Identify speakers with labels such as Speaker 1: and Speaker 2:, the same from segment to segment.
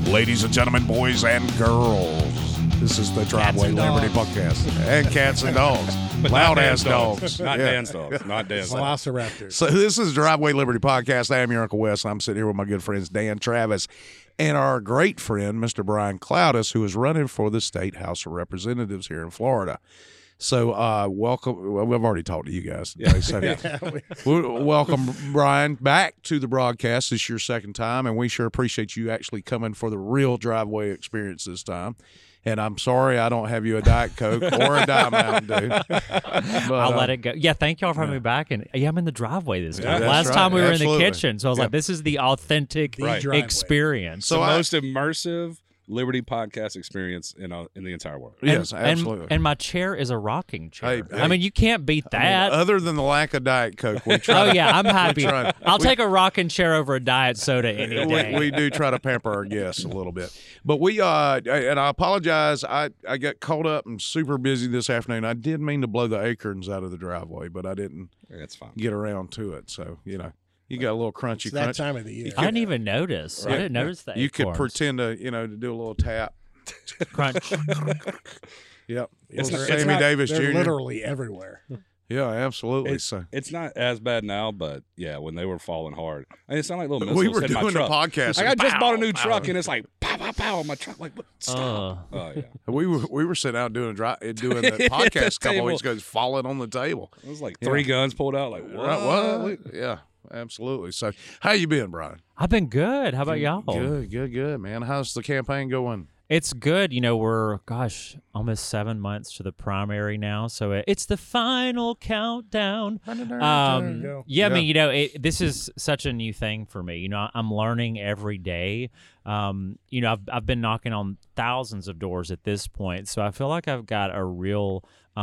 Speaker 1: Ladies and gentlemen, boys and girls, this is the Driveway Liberty Podcast. And cats and dogs. Loud-ass dogs.
Speaker 2: Not Dan's dogs. Not Dan's dogs.
Speaker 3: Velociraptors.
Speaker 1: So this is Driveway Liberty Podcast. I am your Uncle Wes, and I'm sitting here with my good friends Dan Travis and our great friend, Mr. Brian Cloudis, who is running for the State House of Representatives here in Florida. So welcome. Well, we've already talked to you guys.
Speaker 2: Yeah.
Speaker 1: So, welcome, Brian, back to the broadcast. This is your second time, and we sure appreciate you actually coming for the real Driveway experience this time. And I'm sorry I don't have you a Diet Coke or a Diet Mountain Dew. But,
Speaker 4: I'll let it go. Yeah, thank y'all for having me back. And yeah, I'm in the driveway this time. Last time we were in the kitchen, so I was like, this is the authentic experience.
Speaker 2: So the most immersive Liberty podcast experience in the entire world.
Speaker 1: Yes, absolutely.
Speaker 4: And my chair is a rocking chair.
Speaker 1: Hey,
Speaker 4: I mean, you can't beat that.
Speaker 1: Other than the lack of Diet Coke, we try.
Speaker 4: Oh yeah, I'm happy. I'll take a rocking chair over a diet soda any day.
Speaker 1: We do try to pamper our guests a little bit, but we and I apologize. I got caught up and super busy this afternoon. I did mean to blow the acorns out of the driveway, but I didn't.
Speaker 2: That's fine.
Speaker 1: Get around to it, so you know. You got a little crunchy
Speaker 3: It's that time of the year.
Speaker 4: I didn't even notice. Right. I didn't notice that.
Speaker 1: You could pretend to, to do a little tap.
Speaker 4: Crunch.
Speaker 1: Yep.
Speaker 3: Sammy
Speaker 1: Davis Jr.
Speaker 3: They're literally everywhere.
Speaker 1: Yeah, absolutely.
Speaker 2: It's not as bad now, but yeah, when they were falling hard, it sounded like little missiles
Speaker 1: we were
Speaker 2: hitting
Speaker 1: doing
Speaker 2: my
Speaker 1: a
Speaker 2: truck.
Speaker 1: podcast.
Speaker 2: Like, I just bought a new truck, and it's like pow, pow, pow on my truck. Like, what? Stop.
Speaker 4: Oh
Speaker 2: yeah.
Speaker 1: We were sitting out doing the podcast a couple weeks ago, falling on the table.
Speaker 2: It was like three guns pulled out. Like what?
Speaker 1: Yeah. Absolutely. So, how you been, Brian?
Speaker 4: I've been good. How about y'all?
Speaker 1: Good, man. How's the campaign going?
Speaker 4: It's good. We're, almost 7 months to the primary now. So it's the final countdown. I mean, this is such a new thing for me. I'm learning every day. I've been knocking on thousands of doors at this point. So I feel like I've got a real,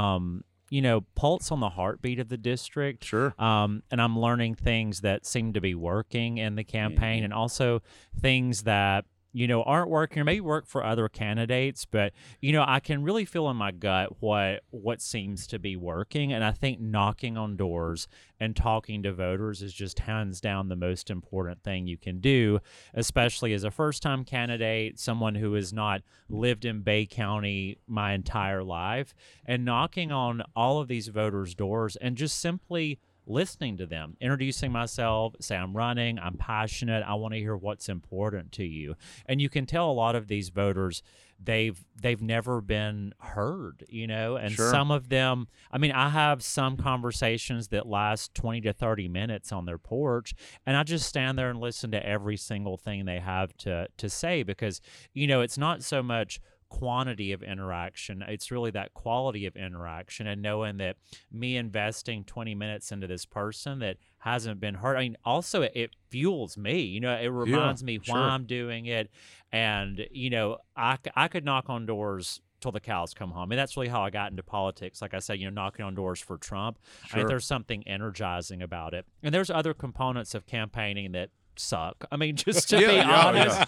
Speaker 4: pulse on the heartbeat of the district.
Speaker 1: Sure.
Speaker 4: And I'm learning things that seem to be working in the campaign and also things that, aren't working or maybe work for other candidates, but, I can really feel in my gut what seems to be working. And I think knocking on doors and talking to voters is just hands down the most important thing you can do, especially as a first-time candidate, someone who has not lived in Bay County my entire life, and knocking on all of these voters' doors and just simply listening to them, introducing myself, say I'm running, I'm passionate, I want to hear what's important to you. And you can tell a lot of these voters, they've never been heard, and
Speaker 1: Sure.
Speaker 4: some of them, I have some conversations that last 20 to 30 minutes on their porch, and I just stand there and listen to every single thing they have to say because, it's not so much quantity of interaction, it's really that quality of interaction and knowing that me investing 20 minutes into this person that hasn't been heard. Also it fuels me, it reminds me why I'm doing it. And, I could knock on doors till the cows come home. That's really how I got into politics. Like I said, knocking on doors for Trump.
Speaker 1: Sure.
Speaker 4: I think there's something energizing about it. And there's other components of campaigning that suck. Just to be honest.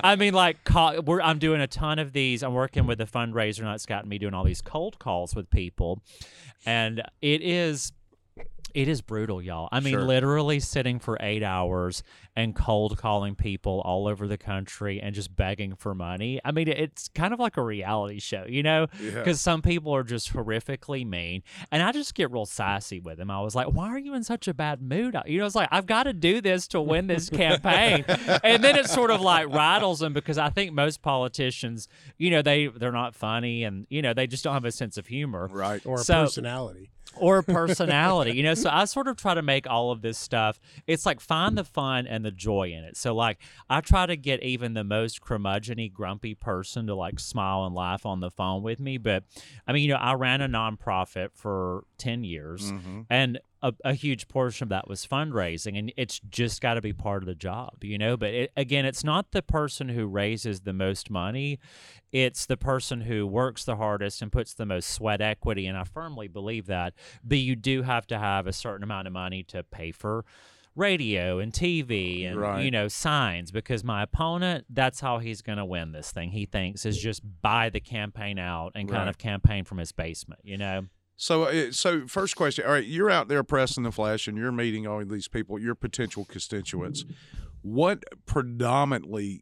Speaker 4: I'm doing a ton of these. I'm working with a fundraiser and that's gotten me doing all these cold calls with people. And it is brutal, y'all.
Speaker 1: Sure.
Speaker 4: Literally sitting for 8 hours and cold calling people all over the country and just begging for money. It's kind of like a reality show, because some people are just horrifically mean. And I just get real sassy with them. I was like, why are you in such a bad mood? It's like, I've got to do this to win this campaign. And then it sort of like rattles them because I think most politicians, they're not funny and, they just don't have a sense of humor.
Speaker 1: Right.
Speaker 3: Or a personality.
Speaker 4: Or a personality, so I sort of try to make all of this stuff, it's like find the fun and the joy in it. So like I try to get even the most curmudgeon-y, grumpy person to like smile and laugh on the phone with me. But I ran a nonprofit for 10 years and a huge portion of that was fundraising, and it's just got to be part of the job, But it's not the person who raises the most money. It's the person who works the hardest and puts the most sweat equity, and I firmly believe that. But you do have to have a certain amount of money to pay for radio and TV and, signs, because my opponent, that's how he's going to win this thing, he thinks, is just buy the campaign out and kind of campaign from his basement,
Speaker 1: So first question. All right, you're out there pressing the flesh and you're meeting all of these people, your potential constituents. What predominantly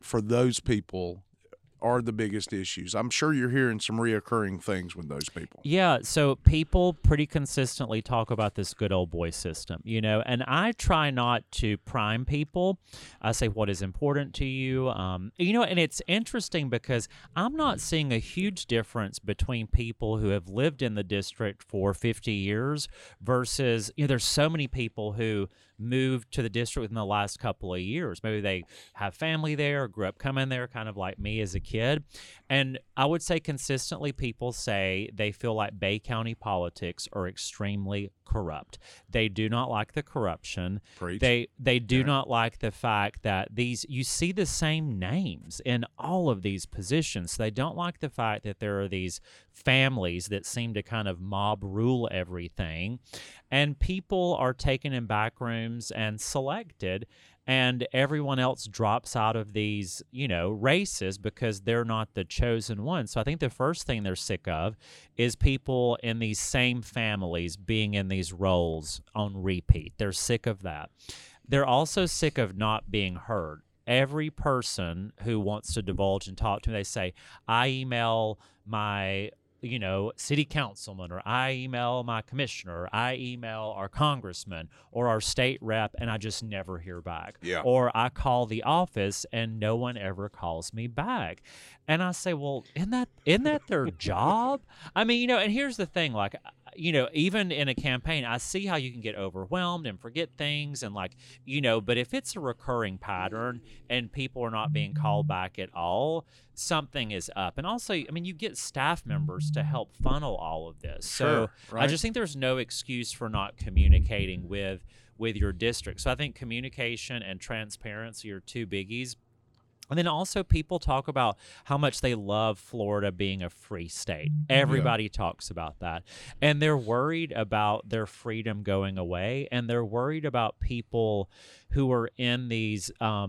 Speaker 1: for those people are the biggest issues? I'm sure you're hearing some reoccurring things with those people.
Speaker 4: Yeah, so people pretty consistently talk about this good old boy system, and I try not to prime people. I say what is important to you, and it's interesting because I'm not seeing a huge difference between people who have lived in the district for 50 years versus, there's so many people who moved to the district within the last couple of years. Maybe they have family there, or grew up coming there, kind of like me as a kid. And I would say consistently people say they feel like Bay County politics are extremely corrupt. They do not like the corruption.
Speaker 1: Preach.
Speaker 4: They do not like the fact that you see the same names in all of these positions. They don't like the fact that there are these families that seem to kind of mob rule everything. And people are taken in back rooms and selected, and everyone else drops out of these, races because they're not the chosen one. So I think the first thing they're sick of is people in these same families being in these roles on repeat. They're sick of that. They're also sick of not being heard. Every person who wants to divulge and talk to me, they say, I email my city councilman, or I email my commissioner, or I email our congressman or our state rep, and I just never hear back.
Speaker 1: Yeah.
Speaker 4: Or I call the office and no one ever calls me back. And I say, well, isn't that their job? I mean, and here's the thing, like, even in a campaign, I see how you can get overwhelmed and forget things and but if it's a recurring pattern and people are not being called back at all, something is up. And also, I mean, you get staff members to help funnel all of this. So
Speaker 1: right.
Speaker 4: I just think there's no excuse for not communicating with your district. So I think communication and transparency are two biggies. And then also people talk about how much they love Florida being a free state. Everybody talks about that. And they're worried about their freedom going away. And they're worried about people who are in these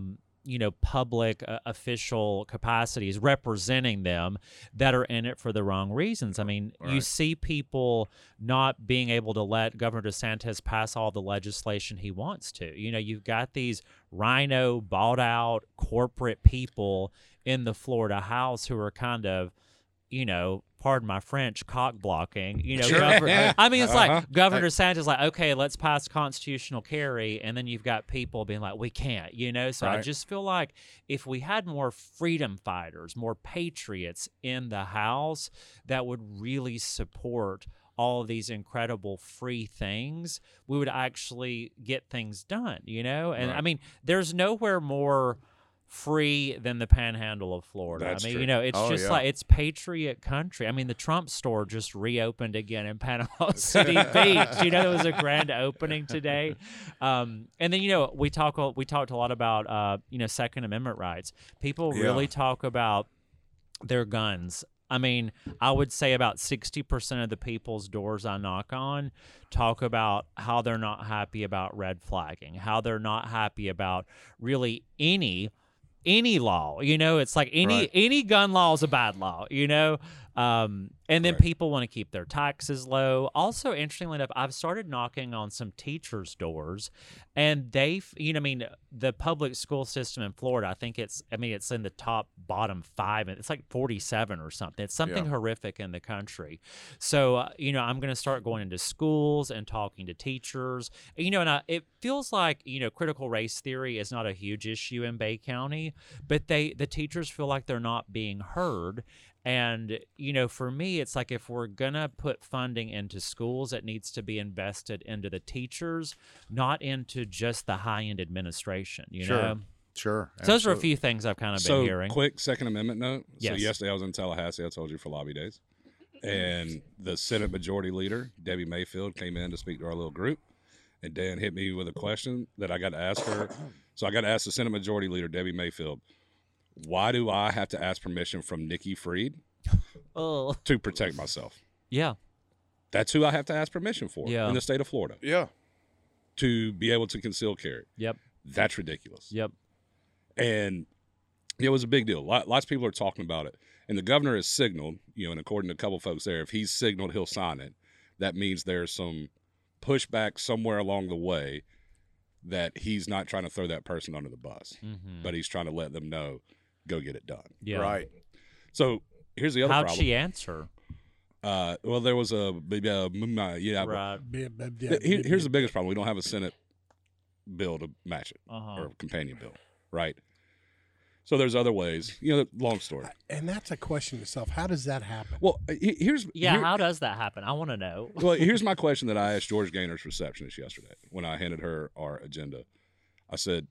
Speaker 4: public official capacities representing them that are in it for the wrong reasons. I mean, you see people not being able to let Governor DeSantis pass all the legislation he wants to. You've got these rhino, bought out corporate people in the Florida House who are kind of, pardon my French, cock blocking. I mean, it's like Governor DeSantis like, okay, let's pass constitutional carry, and then you've got people being like, we can't, So I just feel like if we had more freedom fighters, more patriots in the House that would really support all of these incredible free things, we would actually get things done, And I mean, there's nowhere more free than the panhandle of Florida.
Speaker 2: That's
Speaker 4: I mean,
Speaker 2: true.
Speaker 4: it's like it's patriot country. I mean, the Trump store just reopened again in Panama City Beach. There was a grand opening today. And then we talked a lot about Second Amendment rights. People really talk about their guns. I mean, I would say about 60% of the people's doors I knock on talk about how they're not happy about red flagging, how they're not happy about really any law. It's like any gun law is a bad law, and then people want to keep their taxes low. Also, interestingly enough, I've started knocking on some teachers' doors, and the public school system in Florida, I think it's in the bottom 5, and it's like 47 or something. It's something horrific in the country. So, I'm going to start going into schools and talking to teachers, and it feels like, critical race theory is not a huge issue in Bay County, but the teachers feel like they're not being heard. And, for me, it's like if we're going to put funding into schools, it needs to be invested into the teachers, not into just the high-end administration, know?
Speaker 1: Sure.
Speaker 4: So those are a few things I've kind of been hearing.
Speaker 2: Quick Second Amendment note.
Speaker 4: Yes.
Speaker 2: So yesterday I was in Tallahassee, I told you, for lobby days. And the Senate Majority Leader, Debbie Mayfield, came in to speak to our little group. And Dan hit me with a question that I got to ask her. So I got to ask the Senate Majority Leader, Debbie Mayfield, why do I have to ask permission from Nikki Fried to protect myself?
Speaker 4: Yeah.
Speaker 2: That's who I have to ask permission for in the state of Florida.
Speaker 1: Yeah.
Speaker 2: To be able to conceal carry.
Speaker 4: Yep.
Speaker 2: That's ridiculous.
Speaker 4: Yep.
Speaker 2: And it was a big deal. Lots of people are talking about it. And the governor has signaled, and according to a couple of folks there, if he's signaled he'll sign it, that means there's some pushback somewhere along the way that he's not trying to throw that person under the bus, but he's trying to let them know go get it done.
Speaker 4: Yeah.
Speaker 1: Right.
Speaker 2: So here's the other
Speaker 4: How'd
Speaker 2: problem.
Speaker 4: she answer?
Speaker 2: Well, there was a yeah.
Speaker 4: Right.
Speaker 2: Here's the biggest problem: we don't have a Senate bill to match it
Speaker 4: Uh-huh.
Speaker 2: or a companion bill, right? So there's other ways. Long story.
Speaker 3: And that's a question itself. How does that happen?
Speaker 2: Well, here's
Speaker 4: Yeah, how does that happen? I want to know.
Speaker 2: well, here's my question that I asked George Gaynor's receptionist yesterday when I handed her our agenda. I said,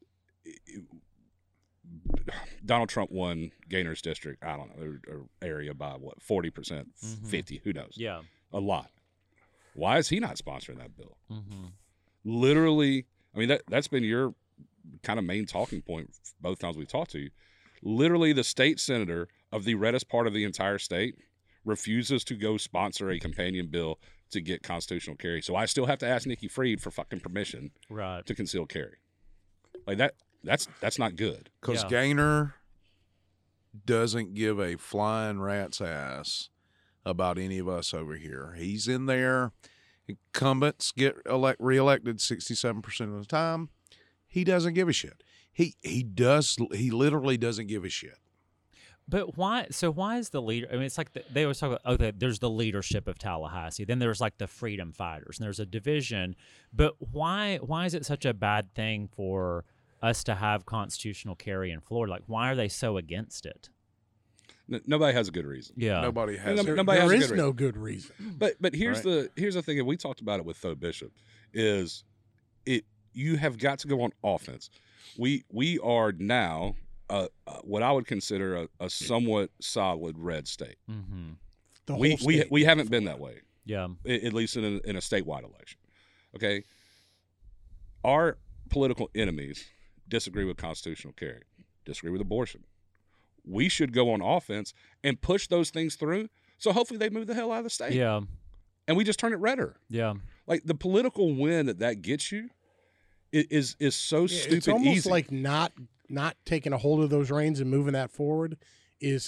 Speaker 2: Donald Trump won Gaynor's district, I don't know, or area by what, 40%, 50, who knows?
Speaker 4: Yeah.
Speaker 2: A lot. Why is he not sponsoring that bill?
Speaker 4: Mm-hmm.
Speaker 2: Literally, I mean, that's been your kind of main talking point both times we've talked to you. Literally, the state senator of the reddest part of the entire state refuses to go sponsor a companion bill to get constitutional carry. So I still have to ask Nikki Fried for fucking permission
Speaker 4: Right.
Speaker 2: to conceal carry. Like that's not good.
Speaker 1: Because
Speaker 4: Yeah.
Speaker 1: Gaynor doesn't give a flying rat's ass about any of us over here. He's in there. Incumbents get reelected 67% of the time. He doesn't give a shit. He literally doesn't give a shit.
Speaker 4: But why? So why is the leader? I mean, it's like they always talk about. Okay, there's the leadership of Tallahassee. Then there's like the freedom fighters, and there's a division. But why? Why is it such a bad thing for us to have constitutional carry in Florida? Like, why are they so against it?
Speaker 2: Nobody has a good reason.
Speaker 4: Yeah.
Speaker 1: Nobody has.
Speaker 2: Nobody
Speaker 1: it.
Speaker 2: has
Speaker 3: There
Speaker 2: a
Speaker 3: is
Speaker 2: good
Speaker 3: no good reason.
Speaker 2: But here's
Speaker 1: Right.
Speaker 2: the thing, and we talked about it with Tho Bishop, is you have got to go on offense. We are now what I would consider a somewhat solid red state.
Speaker 4: Mm-hmm.
Speaker 3: The whole
Speaker 2: We
Speaker 3: state.
Speaker 2: haven't been that way,
Speaker 4: Yeah.
Speaker 2: at least in a statewide election. Okay, our political enemies disagree with constitutional carry, disagree with abortion. We should go on offense and push those things through. So hopefully they move the hell out of the state.
Speaker 4: Yeah.
Speaker 2: And we just turn it redder.
Speaker 4: Yeah.
Speaker 2: Like the political win that gets you is so
Speaker 3: Yeah,
Speaker 2: stupid
Speaker 3: it's almost
Speaker 2: easy.
Speaker 3: like not taking a hold of those reins and moving that forward is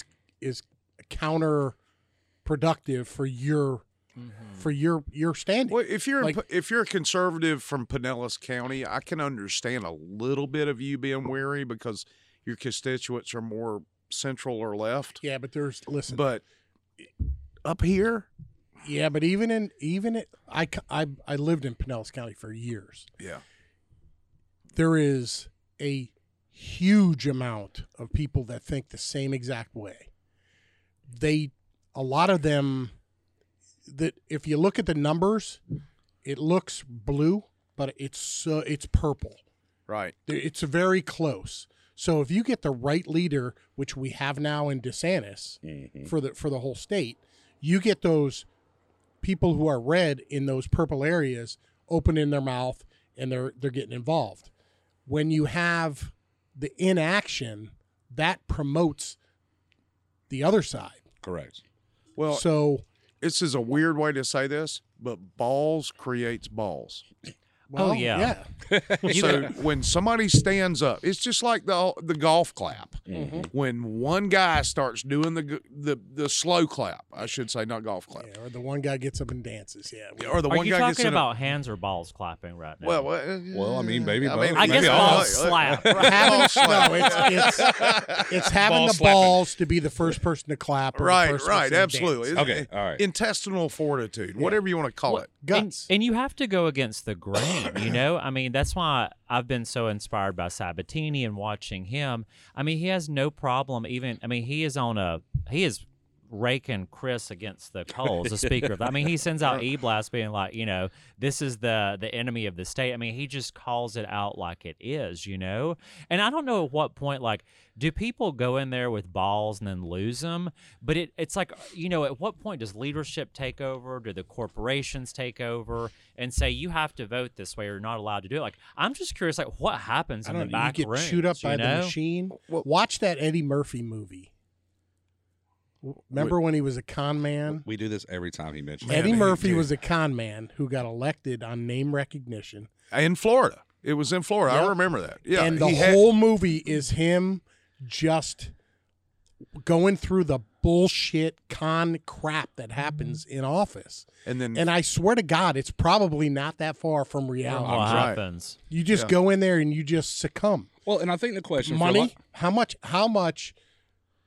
Speaker 3: counterproductive for your standing.
Speaker 1: Well, if you're
Speaker 3: Like-
Speaker 1: if you're a conservative from Pinellas County, I can understand a little bit of you being weary because your constituents are more central or left.
Speaker 3: Yeah, but listen.
Speaker 1: But up here,
Speaker 3: Yeah, but I lived in Pinellas County for years.
Speaker 1: yeah,
Speaker 3: There is a huge amount of people that think the same exact way. A lot of them, that if you look at the numbers, it looks blue, but it's purple.
Speaker 1: right.
Speaker 3: It's very close. So if you get the right leader, which we have now in DeSantis for the whole state, you get those people who are red in those purple areas opening their mouth and they're getting involved. When you have the inaction, that promotes the other side.
Speaker 2: Correct.
Speaker 1: Well,
Speaker 3: So,
Speaker 1: this is a weird way to say this, but balls creates balls.
Speaker 3: well,
Speaker 4: yeah.
Speaker 1: So when somebody stands up, it's just like the golf clap.
Speaker 3: Mm-hmm.
Speaker 1: When one guy starts doing the slow clap, I should say, not golf clap,
Speaker 3: Yeah, or the one guy gets up and dances. Yeah.
Speaker 1: or the
Speaker 4: Are
Speaker 1: one
Speaker 4: you
Speaker 1: guy gets
Speaker 4: talking
Speaker 1: in a-
Speaker 4: about hands or balls clapping right now?
Speaker 2: Well, I mean, maybe both.
Speaker 4: I guess
Speaker 1: maybe
Speaker 4: balls
Speaker 1: all-
Speaker 4: slap.
Speaker 3: It's having
Speaker 2: Ball
Speaker 3: the
Speaker 2: slapping.
Speaker 3: balls to be the first person to clap. Or the
Speaker 1: Right,
Speaker 3: first
Speaker 1: right,
Speaker 3: person to
Speaker 1: absolutely.
Speaker 3: dance.
Speaker 2: Okay, all right.
Speaker 1: Intestinal fortitude, whatever you want to call it.
Speaker 3: Guts.
Speaker 4: And you have to go against the grain, you know? I mean, that's why I've been so inspired by Sabatini and watching him. I mean, he has no problem he is raking Chris against the coals, the speaker. I mean, he sends out e-blasts being like, this is the enemy of the state. I mean, he just calls it out like it is, And I don't know at what point, like, do people go in there with balls and then lose them? But it's like, at what point does leadership take over? Do the corporations take over and say, you have to vote this way or you're not allowed to do it? Like, I'm just curious, like, what happens
Speaker 3: I
Speaker 4: in the
Speaker 3: don't know. You
Speaker 4: back
Speaker 3: get
Speaker 4: rooms,
Speaker 3: chewed up by the
Speaker 4: know?
Speaker 3: machine. Watch that Eddie Murphy movie. Remember when he was a con man?
Speaker 2: We do this every time he mentions
Speaker 3: Eddie
Speaker 2: it.
Speaker 3: Murphy was a con man who got elected on name recognition.
Speaker 1: In Florida, it was in Florida.
Speaker 3: Yep.
Speaker 1: I remember that. Yeah,
Speaker 3: And the
Speaker 1: he had-
Speaker 3: whole movie is him just going through the bullshit con crap that happens in office.
Speaker 1: and then
Speaker 3: And I swear to God, it's probably not that far from reality.
Speaker 4: What
Speaker 1: right.
Speaker 4: happens?
Speaker 3: You just go in there and you just succumb.
Speaker 2: Well, and I think the question for a
Speaker 3: Money?
Speaker 2: lot-
Speaker 3: How much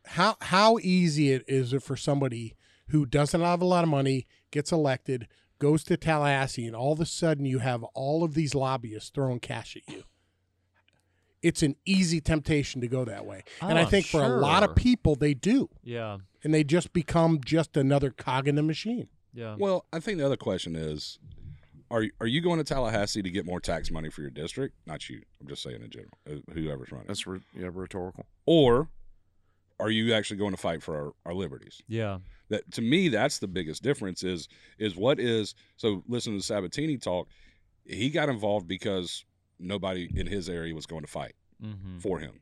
Speaker 3: how easy is it for somebody who doesn't have a lot of money, gets elected, goes to Tallahassee, and all of a sudden you have all of these lobbyists throwing cash at you? It's an easy temptation to go that way. And I think for a lot of people, they do.
Speaker 4: Yeah.
Speaker 3: And they just become just another cog in the machine.
Speaker 4: Yeah.
Speaker 2: Well, I think the other question is, are you going to Tallahassee to get more tax money for your district? Not you. I'm just saying in general, whoever's running.
Speaker 1: That's rhetorical.
Speaker 2: Or are you actually going to fight for our liberties?
Speaker 4: Yeah.
Speaker 2: That, to me, that's the biggest difference is what is – so listen to Sabatini talk. He got involved because nobody in his area was going to fight for him.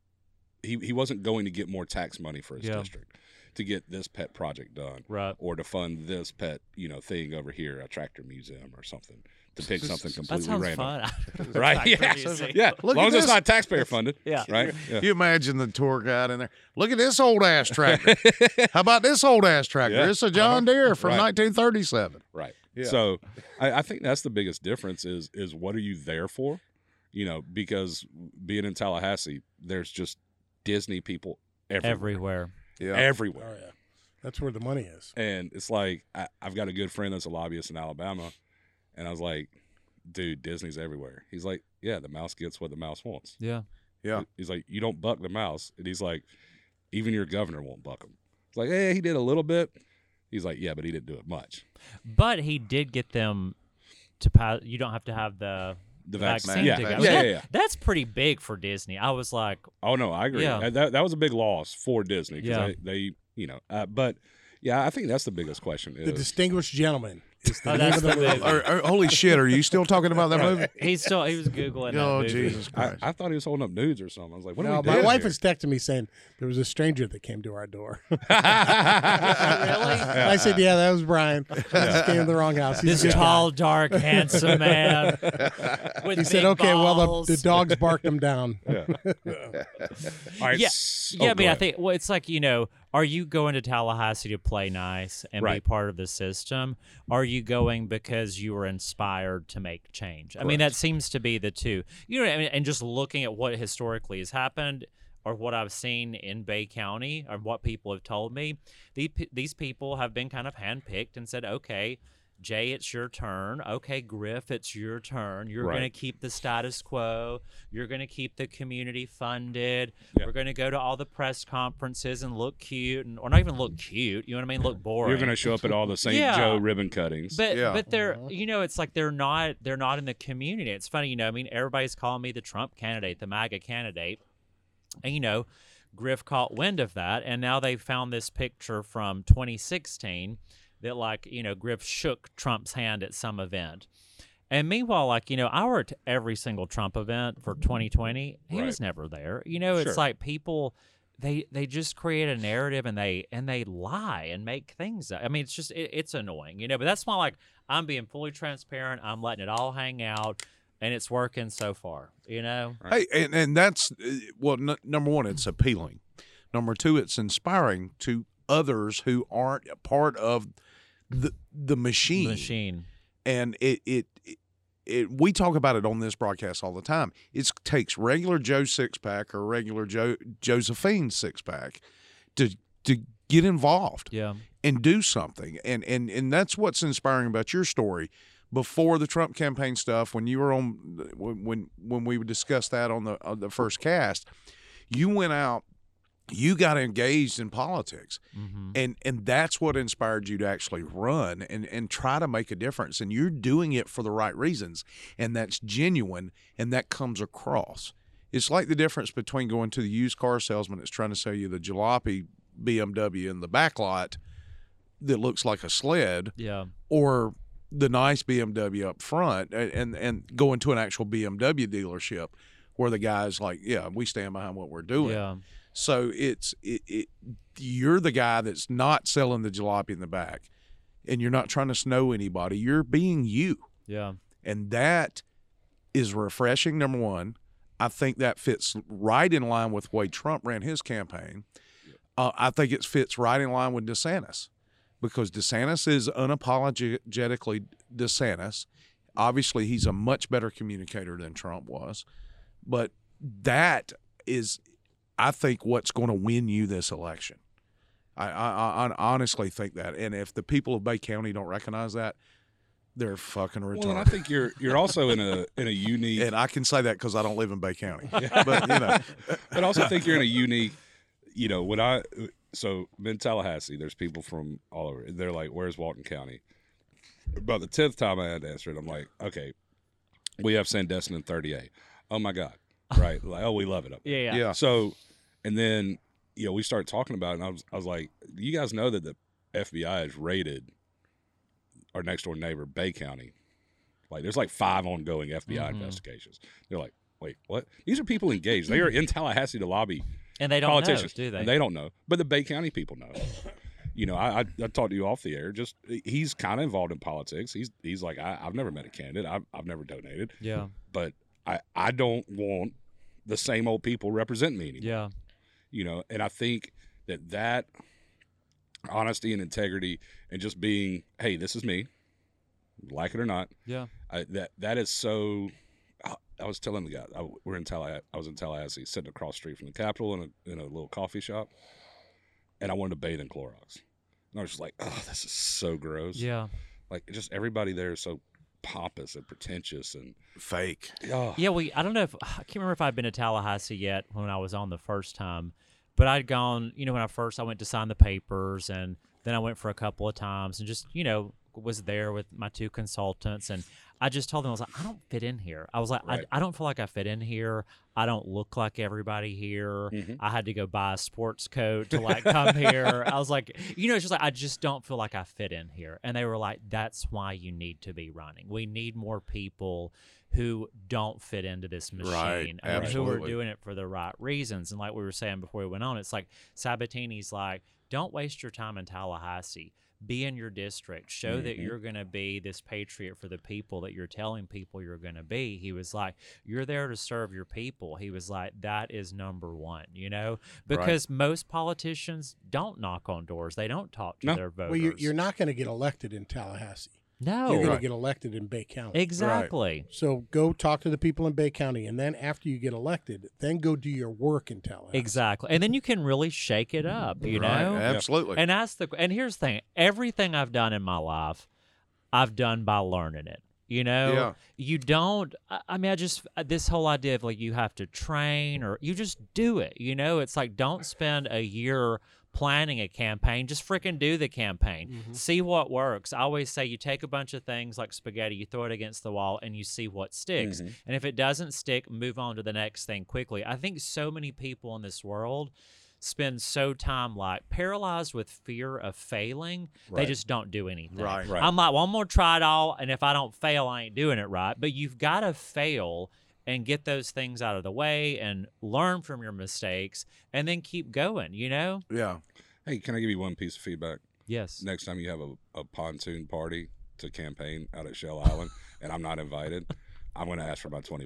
Speaker 2: He wasn't going to get more tax money for his district to get this pet project done,
Speaker 4: right,
Speaker 2: or to fund this pet thing over here, a tractor museum or something, to pick something completely
Speaker 4: that sounds
Speaker 2: random.
Speaker 4: Fun.
Speaker 2: Right? Yeah, yeah. As long as it's not taxpayer funded.
Speaker 4: Yeah.
Speaker 2: Right. Yeah.
Speaker 1: You imagine the tour guide in there. Look at this old ass tractor. How about this old ass tractor?
Speaker 2: Yeah.
Speaker 1: It's a John Deere from
Speaker 2: Right.
Speaker 1: 1937.
Speaker 2: Right.
Speaker 1: Yeah.
Speaker 2: So I think that's the biggest difference is what are you there for? Because being in Tallahassee, there's just Disney people everywhere.
Speaker 1: Yeah.
Speaker 2: Everywhere.
Speaker 3: Oh, yeah. That's where the money is.
Speaker 2: And it's like, I've got a good friend that's a lobbyist in Alabama. And I was like, dude, Disney's everywhere. He's like, yeah, the mouse gets what the mouse wants.
Speaker 4: Yeah.
Speaker 1: Yeah.
Speaker 2: He's like, you don't buck the mouse. And he's like, even your governor won't buck him. It's like, hey, he did a little bit. He's like, yeah, but he didn't do it much.
Speaker 4: But he did get them to pass. You don't have to have the vaccine
Speaker 2: Yeah.
Speaker 4: to go.
Speaker 2: Yeah.
Speaker 4: That's pretty big for Disney. I was like,
Speaker 2: oh, no, I agree.
Speaker 4: Yeah.
Speaker 2: That was a big loss for Disney.
Speaker 4: Yeah.
Speaker 2: Because they but yeah, I think that's the biggest question.
Speaker 3: The Distinguished Gentleman. Is the name
Speaker 4: that's
Speaker 3: of the
Speaker 4: the
Speaker 3: movie.
Speaker 1: Holy shit, are you still talking about that movie?
Speaker 4: he was Googling
Speaker 1: Oh,
Speaker 4: that movie.
Speaker 1: Jesus Christ.
Speaker 2: I thought he was holding up nudes or something. I was like, what
Speaker 3: No,
Speaker 2: are we
Speaker 3: my
Speaker 2: doing
Speaker 3: wife
Speaker 2: here?
Speaker 3: is texting me saying there was a stranger that came to our door.
Speaker 4: Really?
Speaker 3: I said, yeah, that was Brian. He just came to the wrong house. He's
Speaker 4: This
Speaker 3: a good
Speaker 4: tall, dark, handsome man. With
Speaker 3: He said,
Speaker 4: big
Speaker 3: okay, well,
Speaker 4: balls.
Speaker 3: the dogs barked him down.
Speaker 2: All right.
Speaker 4: Yeah,
Speaker 2: Oh,
Speaker 4: yeah. I mean,
Speaker 2: go
Speaker 4: I
Speaker 2: ahead.
Speaker 4: think it's like are you going to Tallahassee to play nice and be
Speaker 2: Right.
Speaker 4: part of the system? Are you going because you were inspired to make change? I mean, that seems to be the two. And just looking at what historically has happened, or what I've seen in Bay County, or what people have told me, these people have been kind of handpicked and said, okay, Jay, it's your turn. Okay, Griff, it's your turn. You're
Speaker 2: Right.
Speaker 4: going to keep the status quo. You're going to keep the community funded.
Speaker 2: Yeah.
Speaker 4: We're going to go to all the press conferences and look cute, or not even look cute. You know what I mean? Look boring.
Speaker 2: You're going to show up at all the St.
Speaker 4: Yeah.
Speaker 2: Joe ribbon cuttings.
Speaker 4: But
Speaker 1: Yeah.
Speaker 4: but they're it's like they're not in the community. It's funny, I mean, everybody's calling me the Trump candidate, the MAGA candidate, and Griff caught wind of that, and now they found this picture from 2016 that Griff shook Trump's hand at some event. And meanwhile, I were at every single Trump event for 2020. He
Speaker 2: Right.
Speaker 4: was never there. It's
Speaker 2: Sure.
Speaker 4: like people they just create a narrative and they lie and make things up. I mean, it's just it's annoying, But that's why I'm being fully transparent. I'm letting it all hang out, and it's working so far.
Speaker 1: Hey, and that's number one, it's appealing. Number two, it's inspiring to others who aren't a part of the machine.
Speaker 4: Machine.
Speaker 1: And we talk about it on this broadcast all the time. It takes regular Joe six-pack or regular Josephine six-pack to get involved
Speaker 4: Yeah.
Speaker 1: and do something. And that's what's inspiring about your story. Before the Trump campaign stuff, when you were on, when we would discuss that on the first cast, you went out, you got engaged in politics, and that's what inspired you to actually run and try to make a difference. And you're doing it for the right reasons, and that's genuine, and that comes across. It's like the difference between going to the used car salesman that's trying to sell you the jalopy BMW in the back lot that looks like a sled,
Speaker 4: Yeah.
Speaker 1: or the nice BMW up front, and go into an actual BMW dealership where the guy's like, yeah, we stand behind what we're doing.
Speaker 4: Yeah.
Speaker 1: So you're the guy that's not selling the jalopy in the back, and you're not trying to snow anybody. You're being you.
Speaker 4: Yeah.
Speaker 1: And that is refreshing, number one. I think that fits right in line with the way Trump ran his campaign. I think it fits right in line with DeSantis, because DeSantis is unapologetically DeSantis. Obviously, he's a much better communicator than Trump was. But that is, I think what's going to win you this election. I honestly think that. And if the people of Bay County don't recognize that, they're fucking retarded.
Speaker 2: Well, and I think you're also in a unique.
Speaker 1: And I can say that because I don't live in Bay County. But
Speaker 2: But I also think you're in a unique. So in Tallahassee, there's people from all over. They're like, "Where's Walton County?" About the 10th time I had to answer it, I'm like, "Okay, we have Sandestin and 38. Oh my God, right? Like, oh, we love it up there."
Speaker 4: Yeah.
Speaker 2: So, and then we started talking about it, and I was like, "You guys know that the FBI has raided our next door neighbor, Bay County? Like, there's like 5 ongoing FBI investigations." They're like, "Wait, what?" These are people engaged. They are in Tallahassee to lobby
Speaker 4: And they don't
Speaker 2: politicians,
Speaker 4: know, do they?
Speaker 2: And they don't know, but the Bay County people know. I talked to you off the air. Just he's kind of involved in politics. He's like, I've never met a candidate. I've never donated.
Speaker 4: Yeah.
Speaker 2: But I don't want the same old people represent me anymore.
Speaker 4: Yeah.
Speaker 2: And I think that honesty and integrity and just being, hey, this is me, like it or not.
Speaker 4: Yeah.
Speaker 2: That is so. I was telling the guy I was in Tallahassee, sitting across the street from the Capitol in a little coffee shop, and I wanted to bathe in Clorox. And I was just like, oh, this is so gross.
Speaker 4: Yeah.
Speaker 2: Like, just everybody there is so pompous and pretentious and
Speaker 1: fake.
Speaker 2: Oh.
Speaker 4: Yeah, I don't know I can't remember if I'd been to Tallahassee yet when I was on the first time, but I'd gone, when I went to sign the papers, and then I went for a couple of times and just, was there with my 2 consultants, and I just told them, I was like, I don't fit in here. I was like,
Speaker 2: Right.
Speaker 4: I don't feel like I fit in here. I don't look like everybody here.
Speaker 2: Mm-hmm.
Speaker 4: I had to go buy a sports coat to come here. I was like, it's just like, I just don't feel like I fit in here. And they were like, that's why you need to be running. We need more people who don't fit into this machine,
Speaker 1: Right,
Speaker 4: who are
Speaker 1: absolutely.
Speaker 4: doing it for the right reasons. And like we were saying before we went on, it's like Sabatini's like, don't waste your time in Tallahassee. Be in your district. Show that you're going to be this patriot for the people that you're telling people you're going to be. He was like, you're there to serve your people. He was like, that is number one, because most politicians don't knock on doors. They don't talk to their voters.
Speaker 3: Well, you're not going to get elected in Tallahassee.
Speaker 4: No.
Speaker 3: You're going to get elected in Bay County.
Speaker 4: Exactly.
Speaker 3: So go talk to the people in Bay County, and then after you get elected, then go do your work in Tallahassee.
Speaker 4: Exactly. And then you can really shake it up, you know?
Speaker 1: Absolutely.
Speaker 4: And and here's the thing. Everything I've done in my life, I've done by learning it.
Speaker 1: Yeah.
Speaker 4: You don't, this whole idea of like you have to train or you just do it, It's like, don't spend a year planning a campaign, just freaking do the campaign. See what works. I always say you take a bunch of things like spaghetti, you throw it against the wall, and you see what sticks. And if it doesn't stick, move on to the next thing quickly. I think so many people in this world spend time like paralyzed with fear of failing. They just don't do anything.
Speaker 1: Right.
Speaker 4: I'm like, well, I'm going to try it all, and if I don't fail, I ain't doing it right. But you've got to fail and get those things out of the way and learn from your mistakes and then keep going,
Speaker 1: Yeah.
Speaker 2: Hey, can I give you one piece of feedback?
Speaker 4: Yes.
Speaker 2: Next time you have a pontoon party to campaign out at Shell Island and I'm not invited, I'm going to ask for my $20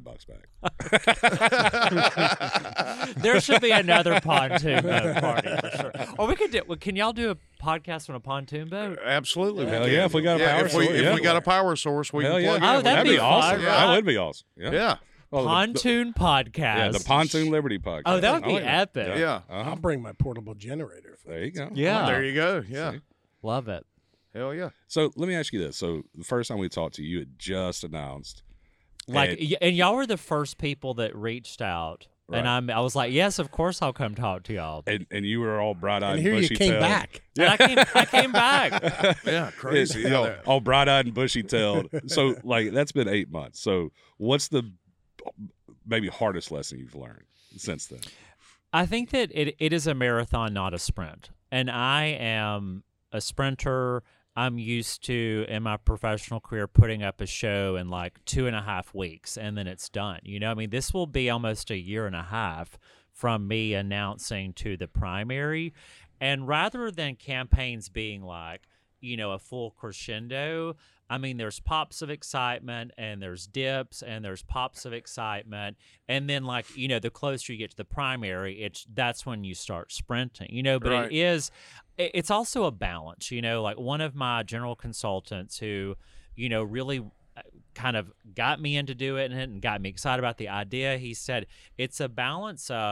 Speaker 2: back.
Speaker 4: There should be another pontoon boat party for sure. Or can y'all do a podcast on a pontoon boat?
Speaker 1: Absolutely.
Speaker 2: Hell yeah, if we got a power source.
Speaker 1: If we got a power source, we
Speaker 2: Hell
Speaker 1: can
Speaker 2: yeah.
Speaker 1: plug in.
Speaker 4: Oh, that'd be
Speaker 2: awesome.
Speaker 4: fun,
Speaker 2: That
Speaker 4: right?
Speaker 2: would be awesome. Yeah.
Speaker 1: Yeah.
Speaker 2: Well,
Speaker 4: Pontoon podcast.
Speaker 2: Yeah, the Pontoon Liberty podcast.
Speaker 4: Oh, that would be
Speaker 2: Oh, yeah.
Speaker 4: epic.
Speaker 1: Yeah.
Speaker 2: Uh-huh.
Speaker 3: I'll bring my portable generator.
Speaker 2: There you go.
Speaker 4: Yeah.
Speaker 1: There you go. Yeah.
Speaker 2: See?
Speaker 4: Love it.
Speaker 1: Hell yeah.
Speaker 2: So let me ask you this. So the first time we talked to you, you had just announced.
Speaker 4: And y'all were the first people that reached out.
Speaker 2: Right.
Speaker 4: And I was like, yes, of course I'll come talk to y'all.
Speaker 2: And you were all bright-eyed
Speaker 3: And here you
Speaker 2: bushy-tailed.
Speaker 3: came back.
Speaker 4: And I came back.
Speaker 1: Yeah. Crazy.
Speaker 2: You know, all bright-eyed and bushy-tailed. So, that's been 8 months. So what's the maybe hardest lesson you've learned since then?
Speaker 4: I think that it is a marathon, not a sprint. And I am a sprinter. I'm used to, in my professional career, putting up a show in 2.5 weeks, and then it's done. This will be almost 1.5 years from me announcing to the primary. And rather than campaigns being a full crescendo, there's pops of excitement and there's dips and there's pops of excitement. And then the closer you get to the primary, that's when you start sprinting, but
Speaker 1: Right.
Speaker 4: it's also a balance, one of my general consultants who, really kind of got me into do it and got me excited about the idea. He said, it's a balance of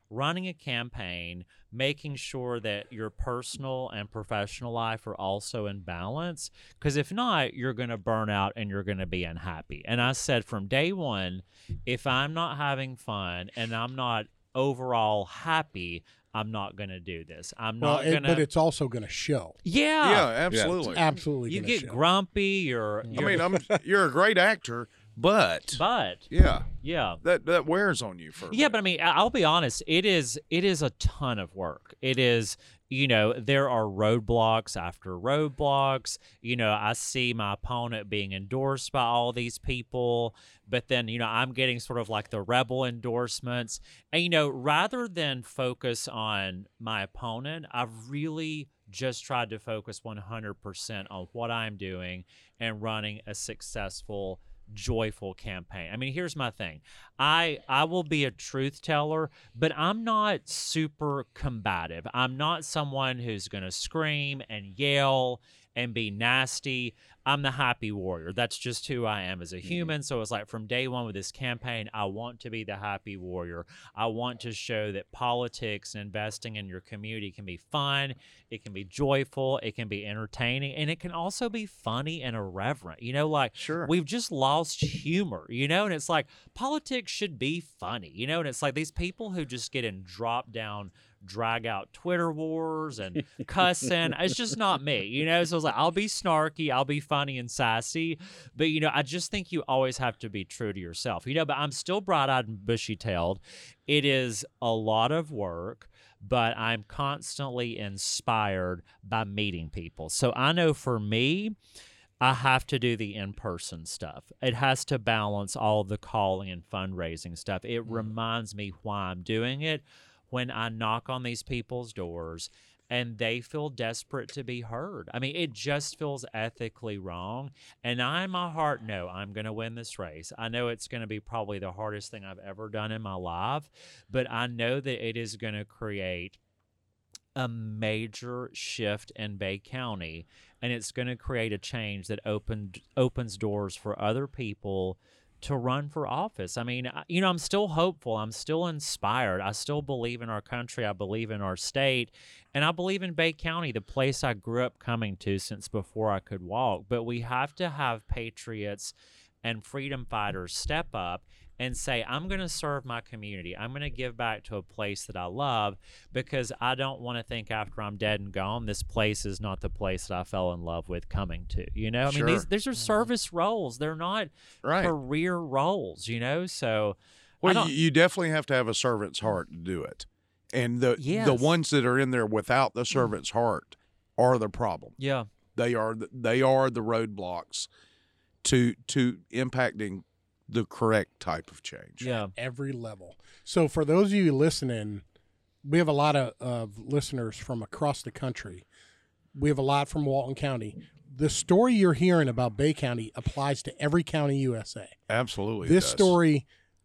Speaker 4: running a campaign, making sure that your personal and professional life are also in balance. Because if not, you're going to burn out and you're going to be unhappy. And I said from day one, if I'm not having fun and I'm not overall happy, I'm not going to do this. I'm not going to.
Speaker 3: But it's also going to show.
Speaker 4: Yeah.
Speaker 1: Yeah, absolutely.
Speaker 3: Absolutely.
Speaker 4: You
Speaker 3: gonna
Speaker 4: get
Speaker 3: show.
Speaker 4: grumpy. You're
Speaker 1: I mean, you're a great actor, but
Speaker 4: yeah.
Speaker 1: that wears on you for a
Speaker 4: Yeah,
Speaker 1: bit.
Speaker 4: but I mean, I'll be honest. It is a ton of work. It is, there are roadblocks after roadblocks. I see my opponent being endorsed by all these people, but then, I'm getting sort of like the rebel endorsements. And, rather than focus on my opponent, I've really just tried to focus 100% on what I'm doing and running a successful, joyful campaign. I mean, here's my thing. I will be a truth teller, but I'm not super combative. I'm not someone who's going to scream and yell and be nasty. I'm the happy warrior. That's just who I am as a human. So it's like from day one with this campaign, I want to be the happy warrior. I want to show that politics and investing in your community can be fun. It can be joyful. It can be entertaining. And it can also be funny and irreverent.
Speaker 1: Sure.
Speaker 4: We've just lost humor, and it's like politics should be funny, and it's like these people who just get in drop down, drag out Twitter wars and cussing. It's just not me, So it's like, I'll be snarky, I'll be funny and sassy, but I just think you always have to be true to yourself, but I'm still bright-eyed and bushy-tailed. It is a lot of work, but I'm constantly inspired by meeting people. So I know for me, I have to do the in-person stuff. It has to balance all the calling and fundraising stuff. It reminds me why I'm doing it. When I knock on these people's doors and they feel desperate to be heard. I mean, it just feels ethically wrong. And I, in my heart, know I'm going to win this race. I know it's going to be probably the hardest thing I've ever done in my life, but I know that it is going to create a major shift in Bay County, and it's going to create a change that opens doors for other people to run for office. I mean, I'm still hopeful. I'm still inspired. I still believe in our country. I believe in our state. And I believe in Bay County, the place I grew up coming to since before I could walk. But we have to have patriots and freedom fighters step up and say, I'm going to serve my community. I'm going to give back to a place that I love, because I don't want to think after I'm dead and gone, this place is not the place that I fell in love with coming to. I
Speaker 1: Sure.
Speaker 4: mean, these are service roles. They're not
Speaker 1: Right.
Speaker 4: career roles, So
Speaker 1: Well, you definitely have to have a servant's heart to do it. And the
Speaker 4: Yes.
Speaker 1: ones that are in there without the servant's heart are the problem.
Speaker 4: Yeah.
Speaker 1: They are the roadblocks to impacting the correct type of change.
Speaker 4: Yeah.
Speaker 3: Every level. So for those of you listening, we have a lot of listeners from across the country. We have a lot from Walton County. The story you're hearing about Bay County applies to every county USA.
Speaker 1: Absolutely. it
Speaker 3: This
Speaker 1: does.
Speaker 3: story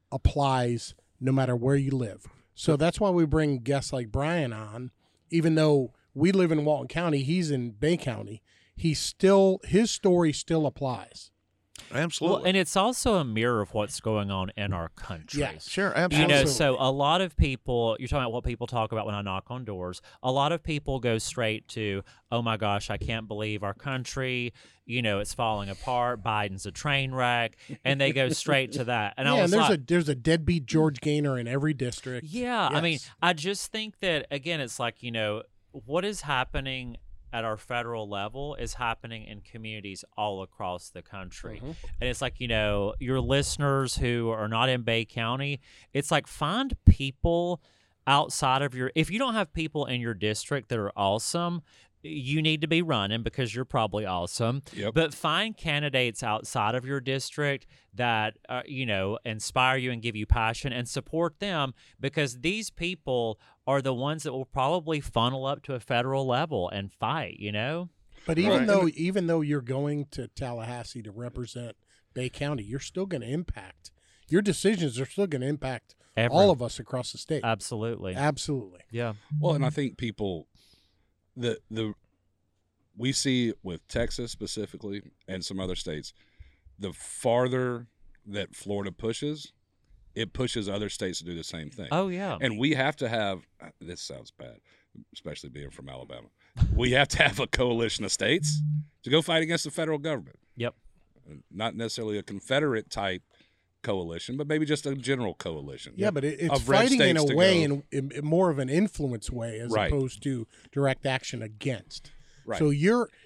Speaker 3: applies no matter where you live. So that's why we bring guests like Brian on. Even though we live in Walton County, he's in Bay County. His story still applies.
Speaker 1: Absolutely.
Speaker 4: Well, and it's also a mirror of what's going on in our country.
Speaker 3: Yes.
Speaker 1: Sure, absolutely.
Speaker 4: So a lot of people, you're talking about what people talk about when I knock on doors. A lot of people go straight to, oh my gosh, I can't believe our country, it's falling apart. Biden's a train wreck. And they go straight to that. And I was
Speaker 3: there's a deadbeat George Gaynor in every district.
Speaker 4: yeah, I mean,
Speaker 3: Yes.
Speaker 4: I just think that, again, it's like, what is happening at our federal level is happening in communities all across the country.
Speaker 3: Mm-hmm.
Speaker 4: And it's like, your listeners who are not in Bay County, it's like find people outside of if you don't have people in your district that are awesome, you need to be running because you're probably awesome.
Speaker 2: Yep.
Speaker 4: But find candidates outside of your district that inspire you and give you passion, and support them, because these people are the ones that will probably funnel up to a federal level and fight.
Speaker 3: But even though you're going to Tallahassee to represent Bay County, you're still going to impact. Your decisions are still going to impact all of us across the state.
Speaker 4: Absolutely.
Speaker 3: Absolutely.
Speaker 4: Yeah.
Speaker 2: Well, and I think people, we see with Texas specifically and some other states, the farther that Florida pushes, it pushes other states to do the same thing.
Speaker 4: Oh yeah.
Speaker 2: And we have to have, this sounds bad, especially being from Alabama. We have to have a coalition of states to go fight against the federal government.
Speaker 4: Yep.
Speaker 2: Not necessarily a Confederate type coalition, but maybe just a general coalition.
Speaker 3: Yeah, but it's
Speaker 2: of red
Speaker 3: fighting in
Speaker 2: states
Speaker 3: a
Speaker 2: to
Speaker 3: way,
Speaker 2: go.
Speaker 3: in more of an influence way, as
Speaker 2: Right.
Speaker 3: opposed to direct action against.
Speaker 2: Right.
Speaker 3: So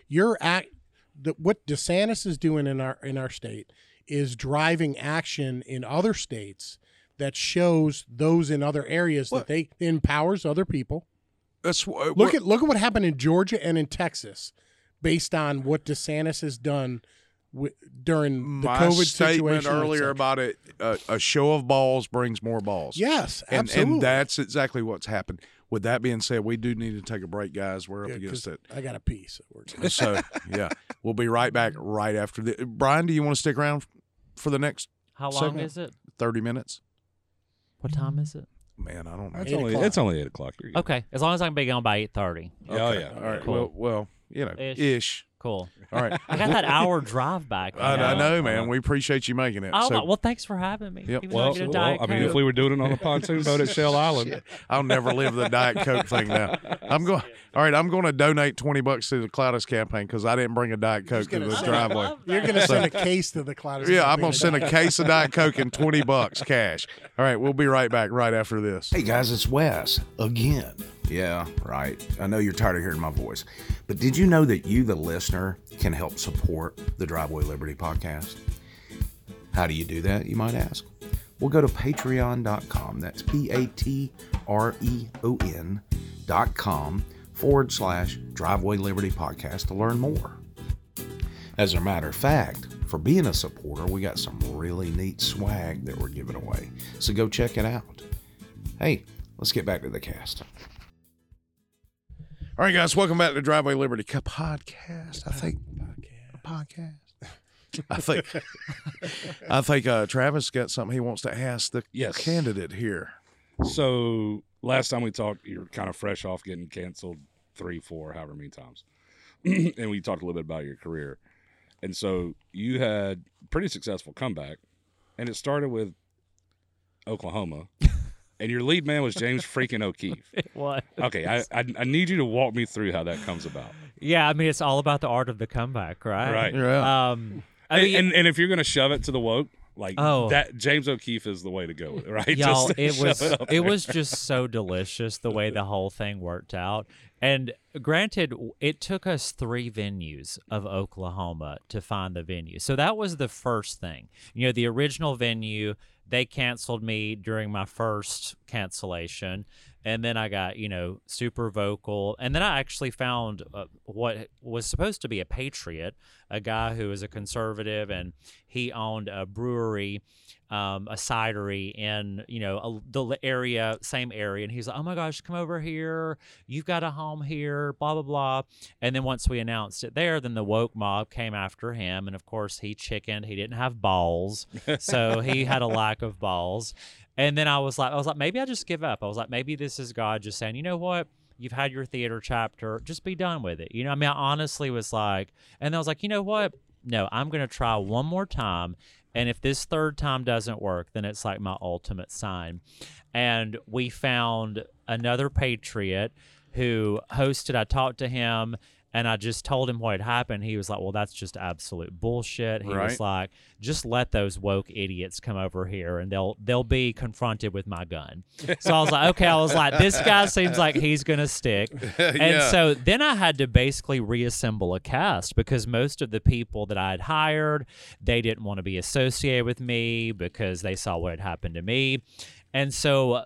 Speaker 3: what DeSantis is doing in our state is driving action in other states that shows those in other areas that they empowers other people.
Speaker 1: That's
Speaker 3: Look at what happened in Georgia and in Texas, based on what DeSantis has done during the
Speaker 1: my
Speaker 3: COVID
Speaker 1: statement
Speaker 3: situation
Speaker 1: earlier about it. A show of balls brings more balls.
Speaker 3: Yes,
Speaker 1: and
Speaker 3: absolutely.
Speaker 1: that's exactly what's happened. With that being said, we do need to take a break, guys. We're up
Speaker 3: Yeah,
Speaker 1: against
Speaker 3: 'cause
Speaker 1: it.
Speaker 3: I got a piece.
Speaker 1: So yeah, we'll be right back right after the. Brian, do you want to stick around for the next
Speaker 4: How long
Speaker 1: segment?
Speaker 4: is it?
Speaker 1: 30 minutes?
Speaker 4: What time is it?
Speaker 1: Man, I don't know.
Speaker 2: It's
Speaker 3: 8
Speaker 2: only,
Speaker 3: o'clock.
Speaker 2: it's only 8 o'clock. You're good.
Speaker 4: Okay, as long as I can be gone by 8:30.
Speaker 2: Oh, yeah.
Speaker 1: All right.
Speaker 4: Cool.
Speaker 1: Well, you know,
Speaker 4: Ish.
Speaker 1: ish.
Speaker 4: Cool.
Speaker 1: All right.
Speaker 4: I got that hour drive back. you
Speaker 1: I know, man. We appreciate you making it.
Speaker 4: Oh,
Speaker 1: So,
Speaker 4: well, thanks for having me.
Speaker 1: Yep.
Speaker 4: Even though I
Speaker 2: Well,
Speaker 4: get a Diet
Speaker 2: I mean, if
Speaker 4: Coke.
Speaker 2: we were doing it on a pontoon boat at Shell Island,
Speaker 1: I'll never live the Diet Coke thing now. I'm going. All right, I'm going to donate $20 to the Cloudus campaign because I didn't bring a Diet Coke to
Speaker 3: gonna
Speaker 1: the
Speaker 3: say-
Speaker 1: driveway.
Speaker 3: You're going to send a case to the Cloudus.
Speaker 1: Yeah, I'm going to send a case of Diet Coke and $20 cash. All right, we'll be right back right after this.
Speaker 5: Hey guys, it's Wes again. Yeah, right. I know you're tired of hearing my voice, but did you know that you, the listener, can help support the Driveway Liberty podcast? How do you do that, you might ask? Well, go to patreon.com. That's patreon.com/Driveway Liberty podcast to learn more. As a matter of fact, for being a supporter, we got some really neat swag that we're giving away. So go check it out. Hey, let's get back to the cast.
Speaker 1: All right, guys, welcome back to the Driveway Liberty podcast. I think Travis got something he wants to ask the
Speaker 2: Yes.
Speaker 1: candidate here.
Speaker 2: so last time we talked, you were kind of fresh off getting canceled 3, 4, however many times. And we talked a little bit about your career. And so you had a pretty successful comeback, and it started with Oklahoma. And your lead man was James freaking O'Keefe.
Speaker 4: What?
Speaker 2: Okay, I need you to walk me through how that comes about.
Speaker 4: Yeah, I mean, it's all about the art of the comeback, right?
Speaker 2: Right.
Speaker 1: Yeah.
Speaker 4: I mean,
Speaker 2: And if you're gonna shove it to the woke, like
Speaker 4: Oh.
Speaker 2: that, James O'Keefe is the way to go with it, right?
Speaker 4: y'all,
Speaker 2: Just
Speaker 4: it
Speaker 2: shove
Speaker 4: was
Speaker 2: up
Speaker 4: it
Speaker 2: there.
Speaker 4: was just so delicious the way the whole thing worked out. And granted, it took us 3 venues of Oklahoma to find the venue. So that was the first thing. You know, the original venue, they canceled me during my first cancellation. And then I got, super vocal. And then I actually found what was supposed to be a patriot, a guy who was a conservative, and he owned a brewery, a cidery in, the area, same area. And he's like, oh my gosh, come over here. You've got a home here, blah, blah, blah. And then once we announced it there, then the woke mob came after him. And of course, he chickened. He didn't have balls. So he had a lack of balls. And then I was like, maybe I just give up. I was like, maybe this is God just saying, you know what? You've had your theater chapter. Just be done with it. I honestly was like, and I was like, you know what? No, I'm going to try one more time. And if this third time doesn't work, then it's like my ultimate sign. And we found another patriot who hosted. I talked to him. And I just told him what had happened. He was like, well, that's just absolute bullshit. He was like, just let those woke idiots come over here and they'll be confronted with my gun. So I was like, okay. I was like, this guy seems like he's going to stick. And so then I had to basically reassemble a cast because most of the people that I had hired, they didn't want to be associated with me because they saw what had happened to me. And so,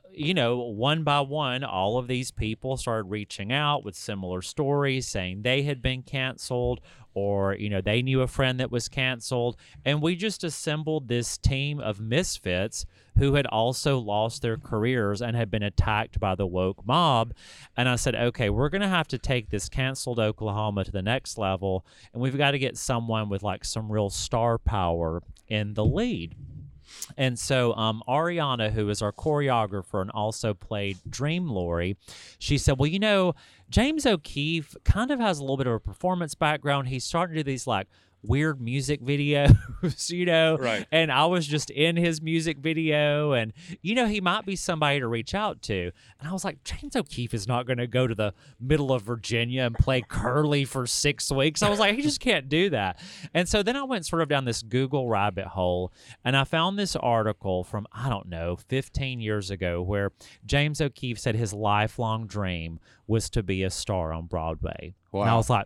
Speaker 4: one by one, all of these people started reaching out with similar stories saying they had been canceled or, they knew a friend that was canceled. And we just assembled this team of misfits who had also lost their careers and had been attacked by the woke mob. And I said, okay, we're going to have to take this canceled Oklahoma to the next level. And we've got to get someone with like some real star power in the lead. And so Ariana, who is our choreographer and also played Dream Lori, she said, well, James O'Keefe kind of has a little bit of a performance background. He's starting to do these like weird music videos,
Speaker 2: Right.
Speaker 4: and I was just in his music video, and he might be somebody to reach out to. And I was like, James O'Keefe is not going to go to the middle of Virginia and play curly for 6 weeks. I was like, he just can't do that. And so then I went sort of down this Google rabbit hole, and I found this article from, I don't know, 15 years ago, where James O'Keefe said his lifelong dream was to be a star on Broadway.
Speaker 1: Wow.
Speaker 4: And I was like,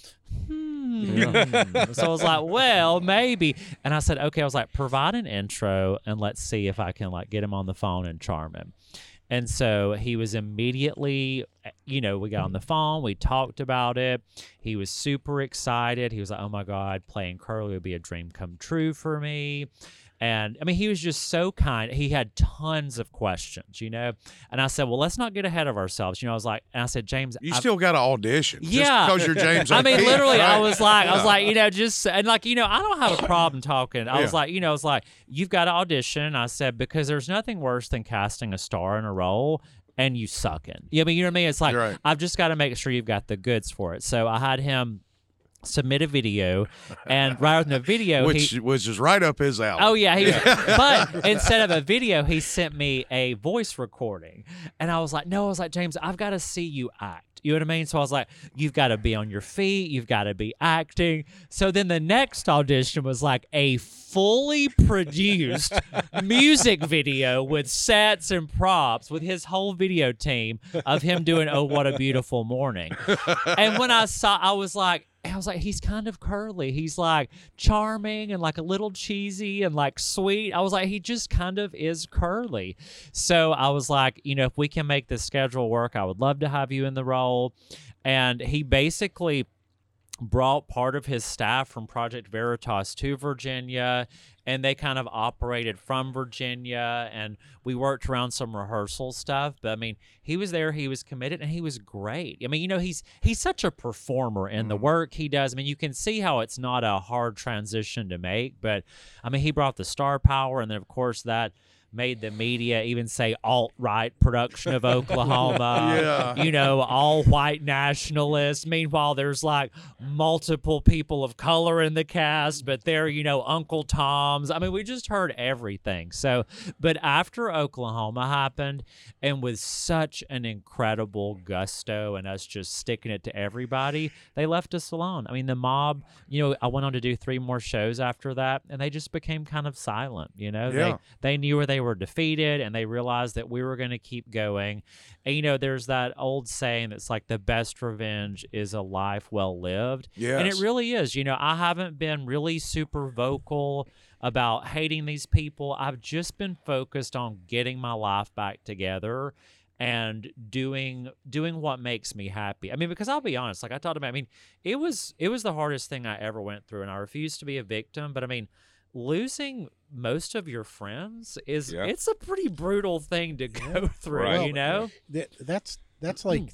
Speaker 4: So I was like, well, maybe. And I said, okay, I was like, provide an intro and let's see if I can get him on the phone and charm him. And so he was immediately, we got on the phone, we talked about it. He was super excited. He was like, oh my God, playing curly would be a dream come true for me. And I mean, he was just so kind. He had tons of questions, And I said, well, let's not get ahead of ourselves. I was like, and I said, James,
Speaker 1: You still got to audition.
Speaker 4: Yeah.
Speaker 1: Just because you're James
Speaker 4: I mean,
Speaker 1: O'Keefe,
Speaker 4: literally,
Speaker 1: right?
Speaker 4: I was like, just, and I don't have a problem talking. I was like, you've got to audition. I said, because there's nothing worse than casting a star in a role and you sucking. I mean, you know what I mean? It's like,
Speaker 1: Right.
Speaker 4: I've just got to make sure you've got the goods for it. So I had him submit a video, and right in the video,
Speaker 1: which is right up his alley.
Speaker 4: Oh yeah, but instead of a video, he sent me a voice recording, and I was like, James, I've got to see you act. You know what I mean? So I was like, you've got to be on your feet, you've got to be acting. So then the next audition was like a fully produced music video with sets and props with his whole video team of him doing "Oh What a Beautiful Morning." And when I saw, I was like, he's kind of curly. He's like charming and like a little cheesy and like sweet. I was like, he just kind of is curly. So I was like, if we can make this schedule work, I would love to have you in the role. And he basically brought part of his staff from Project Veritas to Virginia, and they kind of operated from Virginia, and we worked around some rehearsal stuff. But I mean, he was there, he was committed, and he was great. I mean, he's such a performer in the work he does. I mean, you can see how it's not a hard transition to make, but I mean, he brought the star power, and then of course that made the media even say alt-right production of Oklahoma, all white nationalists. Meanwhile, there's like multiple people of color in the cast, but they're, Uncle Toms. I mean, we just heard everything. So, but after Oklahoma happened, and with such an incredible gusto and us just sticking it to everybody, they left us alone. I mean, the mob, I went on to do 3 more shows after that, and they just became kind of silent, They knew where they were defeated, and they realized that we were going to keep going. And there's that old saying that's like, the best revenge is a life well lived.
Speaker 1: Yes.
Speaker 4: And it really is. I haven't been really super vocal about hating these people. I've just been focused on getting my life back together and doing what makes me happy. I mean, because I'll be honest, like I talked about, I mean, it was the hardest thing I ever went through, and I refuse to be a victim, but I mean, losing most of your friends it's a pretty brutal thing to go through,
Speaker 2: Right.
Speaker 3: That's like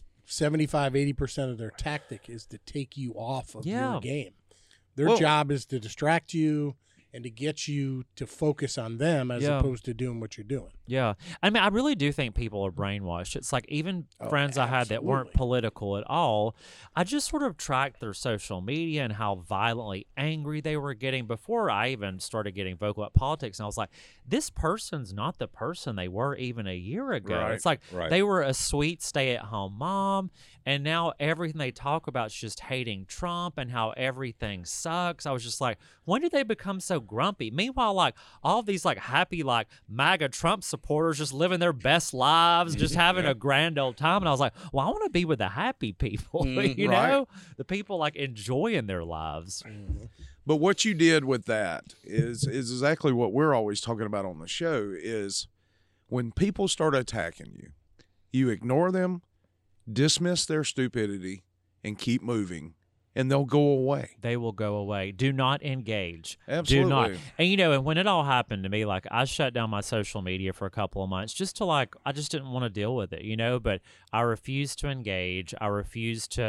Speaker 3: 75-80% of their tactic is to take you off of your game. Their job is to distract you and to get you to focus on them as opposed to doing what you're doing.
Speaker 4: Yeah. I mean, I really do think people are brainwashed. It's like even friends I had that weren't political at all, I just sort of tracked their social media and how violently angry they were getting before I even started getting vocal about politics. And I was like, this person's not the person they were even a year ago.
Speaker 1: Right.
Speaker 4: It's like
Speaker 2: Right.
Speaker 4: they were a sweet stay-at-home mom, and now everything they talk about is just hating Trump and how everything sucks. I was just like, when did they become so grumpy? Meanwhile, like all these like happy like MAGA Trump supporters just living their best lives, just having a grand old time. And I was like, well, I want to be with the happy people, you know, the people like enjoying their lives.
Speaker 1: But what you did with that is exactly what we're always talking about on the show is when people start attacking you, you ignore them, dismiss their stupidity, and keep moving, and they'll go away.
Speaker 4: They will go away. Do not engage.
Speaker 1: Absolutely.
Speaker 4: Do not. And, you know, and when it all happened to me, like, I shut down my social media for a couple of months just to, like, I just didn't want to deal with it, you know, but I refused to engage. I refused to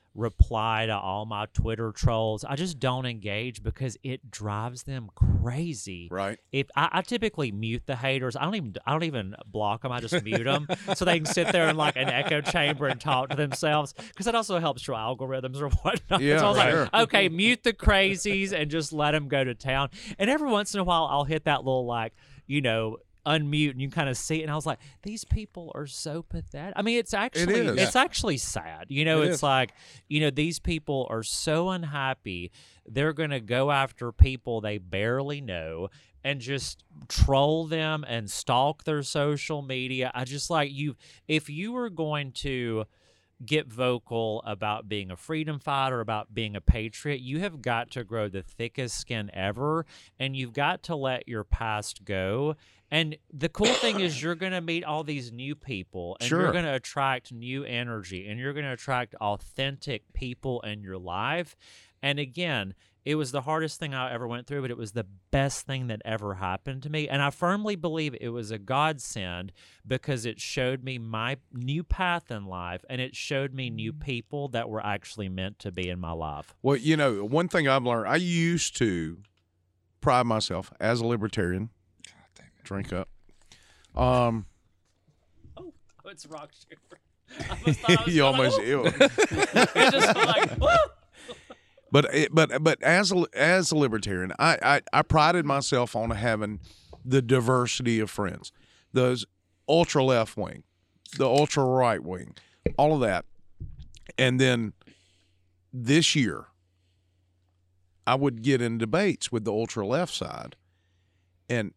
Speaker 4: reply to all my Twitter trolls. I just don't engage because it drives them crazy.
Speaker 1: Right.
Speaker 4: If I typically mute the haters, I don't even block them. I just mute them so they can sit there in like an echo chamber and talk to themselves, because that also helps your algorithms or whatnot.
Speaker 1: Yeah,
Speaker 4: so I was
Speaker 1: sure.
Speaker 4: like, okay, mute the crazies and just let them go to town. And every once in a while, I'll hit that little like, unmute, and you kind of see it, and I was like, these people are so pathetic. I mean, it's actually
Speaker 1: is.
Speaker 4: it's actually sad.
Speaker 2: It
Speaker 4: It's
Speaker 2: is.
Speaker 4: like, these people are so unhappy. They're going to go after people they barely know and just troll them and stalk their social media. I just like if you were going to get vocal about being a freedom fighter, about being a patriot, you have got to grow the thickest skin ever, and you've got to let your past go. And the cool thing is you're going to meet all these new people, and
Speaker 1: Sure.
Speaker 4: you're going to attract new energy, and you're going to attract authentic people in your life. And again, it was the hardest thing I ever went through, but it was the best thing that ever happened to me. And I firmly believe it was a godsend, because it showed me my new path in life, and it showed me new people that were actually meant to be in my life.
Speaker 1: Well, one thing I've learned, I used to pride myself as a libertarian. Drink up.
Speaker 4: Oh, it's rock sugar.
Speaker 1: You almost ill.
Speaker 4: It's just like, woo!
Speaker 1: But as a libertarian, I prided myself on having the diversity of friends, those ultra left wing, the ultra right wing, all of that. And then this year, I would get in debates with the ultra left side, and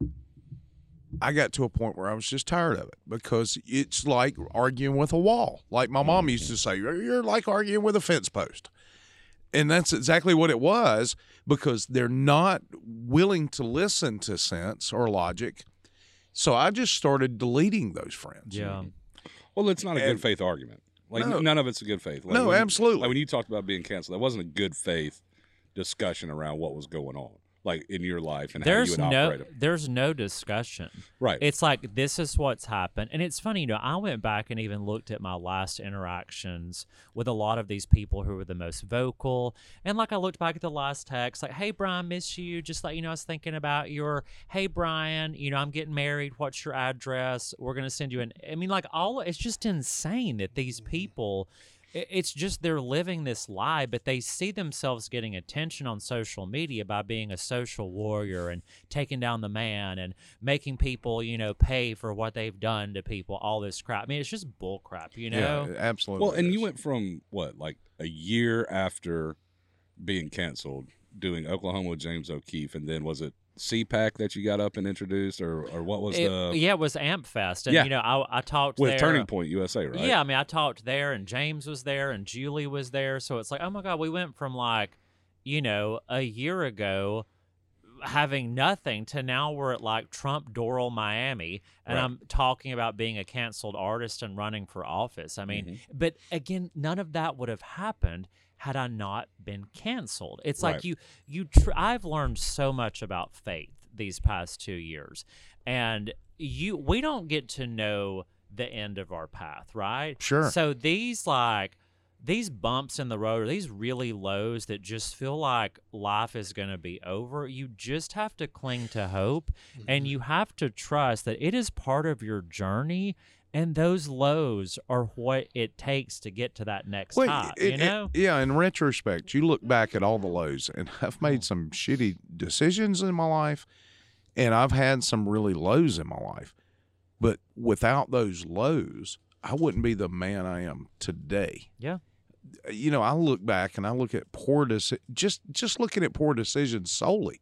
Speaker 1: I got to a point where I was just tired of it, because it's like arguing with a wall. Like my mom used to say, you're like arguing with a fence post. And that's exactly what it was, because they're not willing to listen to sense or logic. So I just started deleting those friends.
Speaker 4: Yeah.
Speaker 2: Well, it's not a good faith argument. Like,
Speaker 1: No.
Speaker 2: none of it's a good faith. Like,
Speaker 1: No, absolutely.
Speaker 2: Like when you talked about being canceled, that wasn't a good faith discussion around what was going on, like in your life and how you would operate it.
Speaker 4: There's no discussion.
Speaker 2: Right.
Speaker 4: It's like, this is what's happened. And it's funny, I went back and even looked at my last interactions with a lot of these people who were the most vocal. And like, I looked back at the last text, like, hey, Brian, miss you. Just like, I was thinking about your, hey, Brian, I'm getting married. What's your address? We're going to send you it's just insane that these people, it's just they're living this lie, but they see themselves getting attention on social media by being a social warrior and taking down the man and making people, pay for what they've done to people, all this crap. I mean, it's just bull crap,
Speaker 1: Yeah, absolutely.
Speaker 2: Well, and
Speaker 1: it
Speaker 2: you
Speaker 1: is.
Speaker 2: went from what, like a year after being canceled, doing Oklahoma with James O'Keefe, and then was it CPAC that you got up and introduced, or what was
Speaker 4: it was Amp Fest. And,
Speaker 2: Yeah.
Speaker 4: I talked
Speaker 2: with
Speaker 4: there.
Speaker 2: Turning Point USA, right?
Speaker 4: Yeah, I talked there, and James was there, and Julie was there. So it's like, oh my God, we went from like, a year ago having nothing to now we're at like Trump Doral Miami, and
Speaker 2: Right.
Speaker 4: I'm talking about being a canceled artist and running for office. I mean, but again, none of that would have happened had I not been canceled. It's like
Speaker 2: Right.
Speaker 4: I've learned so much about faith these past 2 years, and we don't get to know the end of our path, right?
Speaker 1: Sure.
Speaker 4: So these bumps in the road, or these really lows that just feel like life is going to be over, you just have to cling to hope, and you have to trust that it is part of your journey, and those lows are what it takes to get to that next high,
Speaker 1: Yeah, in retrospect, you look back at all the lows, and I've made some shitty decisions in my life, and I've had some really lows in my life. But without those lows, I wouldn't be the man I am today.
Speaker 4: Yeah.
Speaker 1: I look back and I look at just looking at poor decisions solely.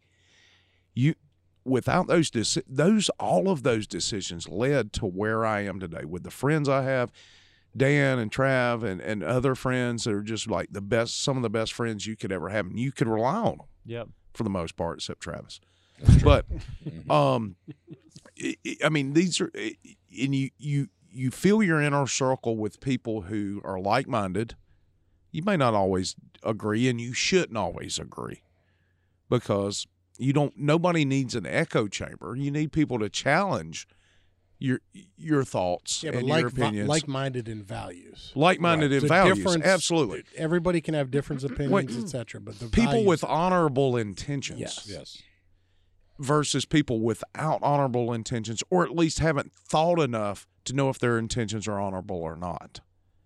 Speaker 1: Without all of those decisions led to where I am today with the friends I have, Dan and Trav and other friends that are just like some of the best friends you could ever have, and you could rely on them.
Speaker 4: Yep.
Speaker 1: For the most part, except Travis. But, these are, and you feel your inner circle with people who are like-minded. You may not always agree, and you shouldn't always agree, because nobody needs an echo chamber. You need people to challenge your thoughts
Speaker 3: Yeah, but
Speaker 1: and your opinions.
Speaker 3: like-minded in values.
Speaker 1: Like-minded in
Speaker 3: The
Speaker 1: values,
Speaker 3: difference-
Speaker 1: absolutely.
Speaker 3: Everybody can have different opinions, etc. But the
Speaker 1: People
Speaker 3: values-
Speaker 1: with honorable intentions
Speaker 3: Yes.
Speaker 1: versus people without honorable intentions, or at least haven't thought enough to know if their intentions are honorable or not.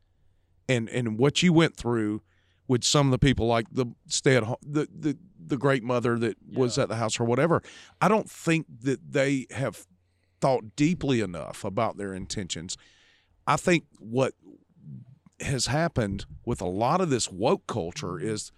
Speaker 1: And what you went through with some of the people, like the the great mother that was at the house or whatever, I don't think that they have thought deeply enough about their intentions. I think what has happened with a lot of this woke culture is,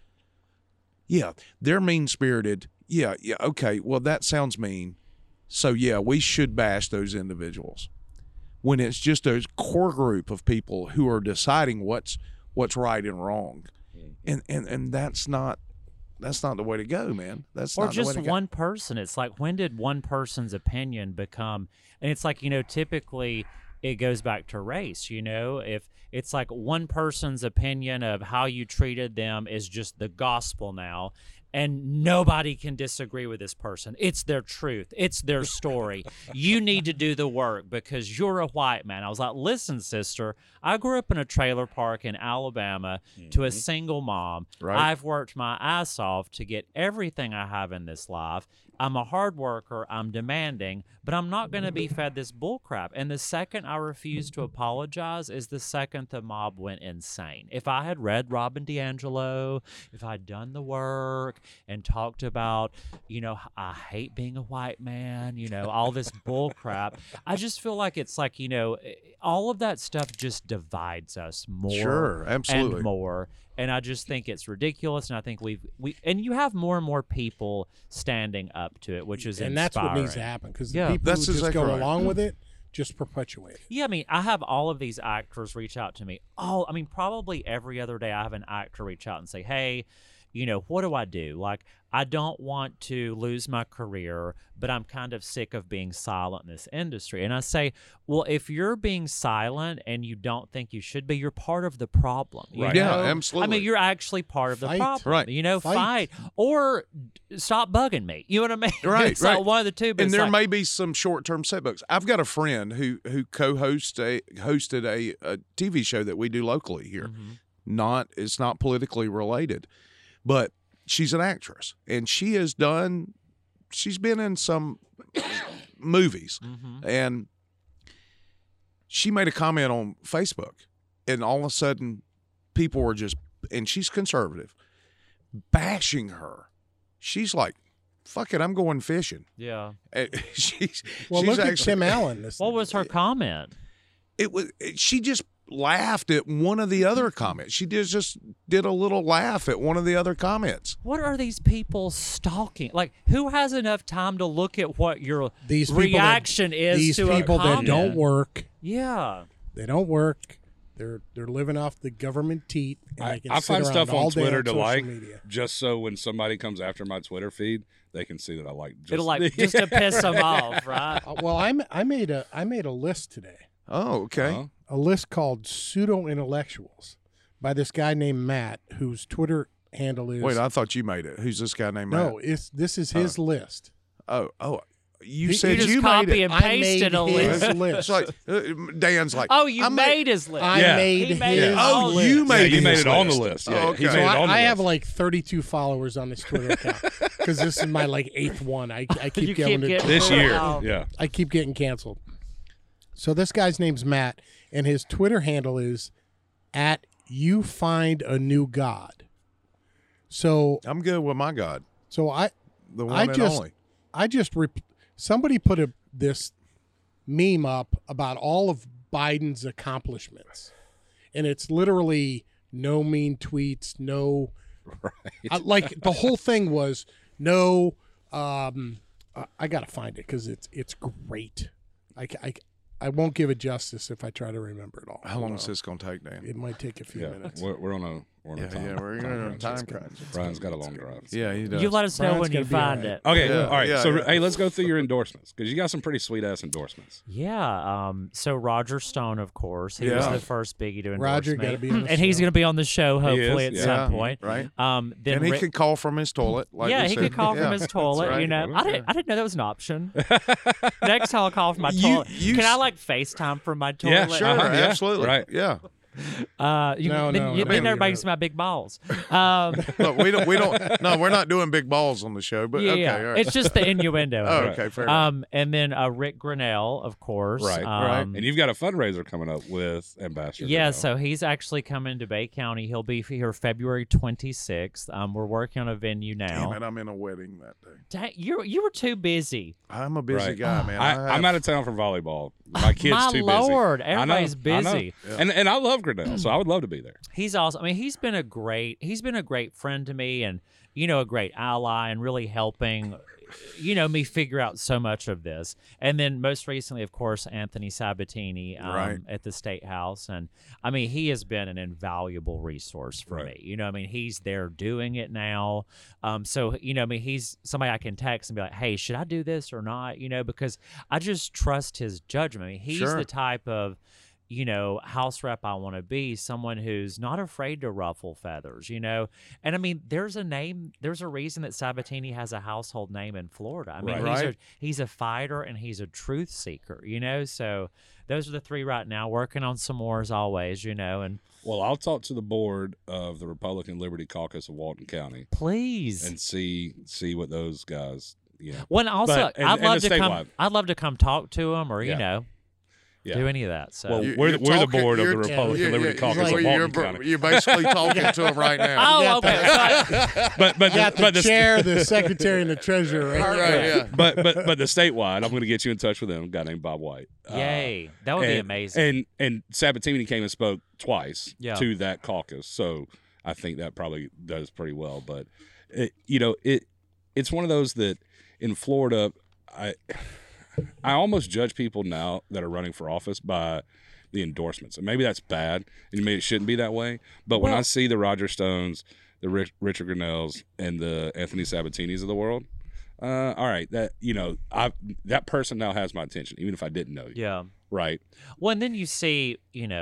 Speaker 1: they're mean-spirited. Yeah, okay, well, that sounds mean. So, we should bash those individuals. When it's just a core group of people who are deciding what's right and wrong. And that's not the way to go, man. That's
Speaker 4: or
Speaker 1: not the way
Speaker 4: just
Speaker 1: to go.
Speaker 4: one person. It's like, when did one person's opinion become? And it's like, typically it goes back to race. If it's like one person's opinion of how you treated them is just the gospel now, and nobody can disagree with this person. It's their truth. It's their story. You need to do the work because you're a white man. I was like, listen, sister, I grew up in a trailer park in Alabama to a single mom.
Speaker 1: Right.
Speaker 4: I've worked my ass off to get everything I have in this life. I'm a hard worker. I'm demanding, but I'm not going to be fed this bull crap. And the second I refused to apologize is the second the mob went insane. If I had read Robin DiAngelo, if I'd done the work and talked about, I hate being a white man, all this bull crap, I just feel like it's like, all of that stuff just divides us more
Speaker 1: Sure, absolutely.
Speaker 4: and more. And I just think it's ridiculous, and I think we and you have more and more people standing up to it, which is
Speaker 3: and that's what needs to
Speaker 4: inspiring.
Speaker 3: happen because
Speaker 4: Yeah.
Speaker 3: the people
Speaker 1: That's
Speaker 3: who just
Speaker 1: exactly
Speaker 3: go
Speaker 1: right.
Speaker 3: along with it just perpetuate it.
Speaker 4: Yeah, I mean, I have all of these actors reach out to me. Probably every other day I have an actor reach out and say, hey, what do I do? Like, I don't want to lose my career, but I'm kind of sick of being silent in this industry. And I say, well, if you're being silent and you don't think you should be, you're part of the problem. you
Speaker 2: Right.
Speaker 1: Yeah,
Speaker 4: know?
Speaker 1: absolutely.
Speaker 4: I mean, you're actually part of the
Speaker 3: Fight.
Speaker 4: problem.
Speaker 1: Right.
Speaker 4: Fight. Or stop bugging me. You know what I mean?
Speaker 1: Right,
Speaker 4: It's like
Speaker 1: right.
Speaker 4: one of the two. But
Speaker 1: And
Speaker 4: it's
Speaker 1: there
Speaker 4: like,
Speaker 1: may be some short-term setbacks. I've got a friend who hosted a TV show that we do locally here. It's not politically related, but she's an actress, and she's been in some movies, and she made a comment on Facebook, and all of a sudden people were just, and she's conservative, bashing her. She's like, fuck it, I'm going fishing.
Speaker 4: yeah.
Speaker 1: And she's
Speaker 3: Look at
Speaker 1: actually,
Speaker 3: Tim Allen.
Speaker 4: What was her comment?
Speaker 1: she just laughed at one of the other comments. She just did a little laugh at one of the other comments.
Speaker 4: What are these people stalking? Like, who has enough time to look at what your
Speaker 3: These people
Speaker 4: reaction is
Speaker 3: These
Speaker 4: to
Speaker 3: people
Speaker 4: a
Speaker 3: that
Speaker 4: comment?
Speaker 3: don't work.
Speaker 4: Yeah.
Speaker 3: They don't work. They're living off the government teat. And they can
Speaker 2: I
Speaker 3: sit
Speaker 2: find
Speaker 3: around
Speaker 2: stuff
Speaker 3: all
Speaker 2: on
Speaker 3: day
Speaker 2: Twitter to
Speaker 3: social
Speaker 2: like
Speaker 3: media.
Speaker 2: just so when somebody comes after my Twitter feed, they can see that I like. Just,
Speaker 4: It'll just to piss them off, right?
Speaker 3: Well, I made a list today.
Speaker 1: Oh, okay.
Speaker 2: Huh?
Speaker 3: A list called Pseudo Intellectuals by this guy named Matt, whose Twitter handle is.
Speaker 1: Wait, I thought you made it. Who's this guy named
Speaker 3: no,
Speaker 1: Matt?
Speaker 3: this is his list.
Speaker 1: Oh, you
Speaker 3: He-
Speaker 1: said
Speaker 4: You just
Speaker 1: you made
Speaker 4: copy
Speaker 1: it.
Speaker 4: and
Speaker 3: I
Speaker 4: pasted
Speaker 3: made
Speaker 4: a
Speaker 3: his
Speaker 4: list.
Speaker 3: list.
Speaker 1: It's like Dan's like,
Speaker 4: Oh, you
Speaker 1: I
Speaker 4: made his list.
Speaker 3: I
Speaker 2: Yeah.
Speaker 3: made
Speaker 4: He made
Speaker 3: his
Speaker 4: it.
Speaker 1: Oh,
Speaker 3: list.
Speaker 1: you
Speaker 2: Yeah,
Speaker 1: made
Speaker 2: you
Speaker 1: his
Speaker 2: made it on the
Speaker 1: list.
Speaker 2: list. Yeah,
Speaker 1: Oh,
Speaker 2: he
Speaker 1: okay.
Speaker 2: made
Speaker 3: So
Speaker 2: it on the
Speaker 3: I have
Speaker 2: list.
Speaker 3: like 32 followers on this Twitter account because this is my like 8th one. I keep
Speaker 4: You
Speaker 3: going
Speaker 4: keep getting
Speaker 2: this year.
Speaker 4: Wow.
Speaker 2: Yeah.
Speaker 3: I keep getting canceled. So this guy's name's Matt, and his Twitter handle is at you find a new god. So
Speaker 1: I'm good with my God,
Speaker 3: so I
Speaker 1: the one and
Speaker 3: just-
Speaker 1: only.
Speaker 3: somebody put this meme up about all of Biden's accomplishments, and it's literally no mean tweets, no, like the whole thing was no. I gotta find it because it's great. I won't give it justice if I try to remember it all.
Speaker 1: How long is this gonna take, Dan?
Speaker 3: It might take a few
Speaker 2: Yeah.
Speaker 3: minutes.
Speaker 2: We're on a We're on a time,
Speaker 1: we're
Speaker 2: time
Speaker 1: on a
Speaker 2: crunch.
Speaker 1: time crunch.
Speaker 2: Brian's got a long drive.
Speaker 1: Yeah, he does.
Speaker 4: You let us know
Speaker 3: Brian's
Speaker 4: when you
Speaker 3: gonna be
Speaker 4: find
Speaker 3: all right.
Speaker 4: it.
Speaker 2: Okay,
Speaker 1: Yeah,
Speaker 2: all right.
Speaker 1: yeah,
Speaker 2: So,
Speaker 1: yeah.
Speaker 2: hey, let's go through your endorsements because you got some pretty sweet ass endorsements.
Speaker 4: Yeah. So Roger Stone, of course, he was
Speaker 1: Yeah.
Speaker 4: the first biggie to endorse
Speaker 3: Roger
Speaker 4: me.
Speaker 3: gotta be on the
Speaker 4: and he's
Speaker 3: show.
Speaker 4: going to be on the show hopefully at
Speaker 2: is,
Speaker 4: some
Speaker 1: yeah.
Speaker 4: point.
Speaker 1: Right.
Speaker 4: Then
Speaker 1: And he
Speaker 4: Rick-
Speaker 1: could call from his toilet. Like
Speaker 4: yeah,
Speaker 1: we
Speaker 4: he
Speaker 1: said.
Speaker 4: could call
Speaker 1: Yeah.
Speaker 4: from his toilet.
Speaker 2: right.
Speaker 4: You know,
Speaker 2: Yeah.
Speaker 4: I didn't know that was an option. Next time I'll call from my
Speaker 1: You-
Speaker 4: toilet.
Speaker 1: you
Speaker 4: Can I
Speaker 1: s-
Speaker 4: like FaceTime from my
Speaker 2: Yeah,
Speaker 4: toilet?
Speaker 1: Sure,
Speaker 2: Uh-huh, yeah.
Speaker 1: absolutely.
Speaker 2: Right.
Speaker 1: Yeah.
Speaker 3: No,
Speaker 4: then
Speaker 3: no,
Speaker 4: everybody
Speaker 3: no.
Speaker 4: can see my big balls.
Speaker 1: Look, we don't. No, we're not doing big balls on the show. But
Speaker 4: yeah,
Speaker 1: okay,
Speaker 4: yeah.
Speaker 1: all right.
Speaker 4: It's just the innuendo.
Speaker 1: Oh,
Speaker 4: of it.
Speaker 1: okay, fair enough.
Speaker 4: And then Rick Grinnell, of course.
Speaker 2: Right,
Speaker 1: right.
Speaker 2: And you've got a fundraiser coming up with Ambassador.
Speaker 4: Yeah,
Speaker 2: Grinnell.
Speaker 4: so he's actually coming to Bay County. He'll be here February 26th. We're working on a venue now.
Speaker 1: Damn it, I'm in a wedding that day.
Speaker 4: You were too busy.
Speaker 1: I'm a busy
Speaker 2: Right.
Speaker 1: guy, man.
Speaker 2: I'm out of town for volleyball. My kid's
Speaker 4: My
Speaker 2: too busy.
Speaker 4: Lord,
Speaker 2: I know,
Speaker 4: everybody's
Speaker 2: I know.
Speaker 4: busy.
Speaker 1: Yeah.
Speaker 2: And I love Grinnell, so I would love to be there.
Speaker 4: He's awesome. I mean, he's been a great friend to me, and a great ally, and really helping me figure out so much of this. And then most recently, of course, Anthony Sabatini
Speaker 1: Right.
Speaker 4: at the State House. And I mean, he has been an invaluable resource for
Speaker 2: Right.
Speaker 4: me. I mean, he's there doing it now. So, I mean, he's somebody I can text and be like, hey, should I do this or not? Because I just trust his judgment. I mean, he's
Speaker 1: Sure.
Speaker 4: the type of House rep I want to be, someone who's not afraid to ruffle feathers, And I mean, there's a reason that Sabatini has a household name in Florida. I mean,
Speaker 1: Right.
Speaker 4: he's a fighter and he's a truth seeker, So those are the three right now, working on some more as always, and
Speaker 2: Well, I'll talk to the board of the Republican Liberty Caucus of Walton County
Speaker 4: please.
Speaker 2: and see what those guys. Yeah.
Speaker 4: When also,
Speaker 2: But- and-
Speaker 4: I'd
Speaker 2: and
Speaker 4: love
Speaker 2: the
Speaker 4: to come.
Speaker 2: statewide.
Speaker 4: I'd love to come talk to him, or
Speaker 2: Yeah. Yeah.
Speaker 4: do any of that. So,
Speaker 2: Well,
Speaker 1: You-
Speaker 2: we're
Speaker 1: you're
Speaker 2: the
Speaker 1: talking-
Speaker 2: board of the
Speaker 1: you're-
Speaker 2: Republican
Speaker 1: yeah,
Speaker 2: Liberty
Speaker 1: yeah,
Speaker 2: Caucus
Speaker 1: you're,
Speaker 2: of Walton County.
Speaker 1: You're basically talking to him right now.
Speaker 4: oh, okay.
Speaker 2: But
Speaker 3: You got the
Speaker 2: the
Speaker 3: chair, the secretary, and the treasurer. Right
Speaker 1: All
Speaker 3: there.
Speaker 1: right, yeah.
Speaker 2: but the statewide, I'm going to get you in touch with them. A guy named Bob White.
Speaker 4: Yay, that would be amazing.
Speaker 2: And Sabatini came and spoke twice
Speaker 4: Yeah.
Speaker 2: to that caucus, so I think that probably does pretty well. But it's one of those that in Florida, I almost judge people now that are running for office by the endorsements, and maybe that's bad, and maybe it shouldn't be that way. But when I see the Roger Stones, the Richard Grinnells, and the Anthony Sabatinis of the world, all right, that person now has my attention, even if I didn't know you.
Speaker 4: Yeah.
Speaker 2: Right.
Speaker 4: Well, and then you see,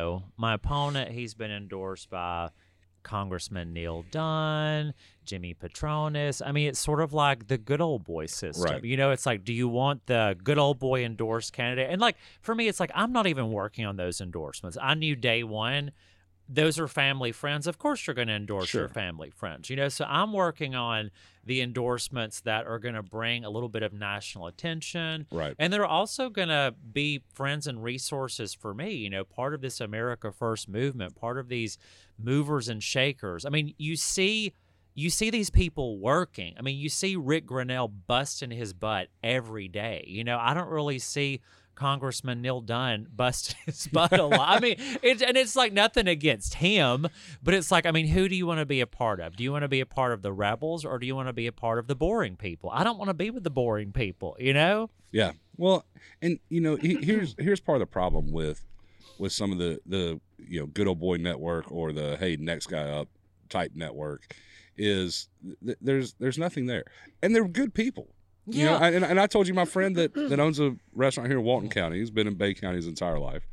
Speaker 4: my opponent, he's been endorsed by Congressman Neil Dunn, Jimmy Petronis. I mean, it's sort of like the good old boy system.
Speaker 2: Right.
Speaker 4: It's like, do you want the good old boy endorsed candidate? And like, for me, it's like, I'm not even working on those endorsements. I knew day one, those are family friends. Of course, you're going to endorse your family friends, So I'm working on the endorsements that are going to bring a little bit of national attention.
Speaker 2: Right.
Speaker 4: And they're also going to be friends and resources for me, part of this America First movement, part of these movers and shakers. I mean, you see these people working. I mean, you see Rick Grinnell busting his butt every day. I don't really see Congressman Neil Dunn busted his butt a lot. I mean, it's like nothing against him, but it's like, I mean, who do you want to be a part of? Do you want to be a part of the rebels, or do you want to be a part of the boring people? I don't want to be with the boring people,
Speaker 2: Yeah. Well, and here's part of the problem with some of the good old boy network or the hey next guy up type network is there's nothing there, and they're good people.
Speaker 4: Yeah.
Speaker 2: And I told you my friend that owns a restaurant here in Walton County. He's been in Bay County his entire life.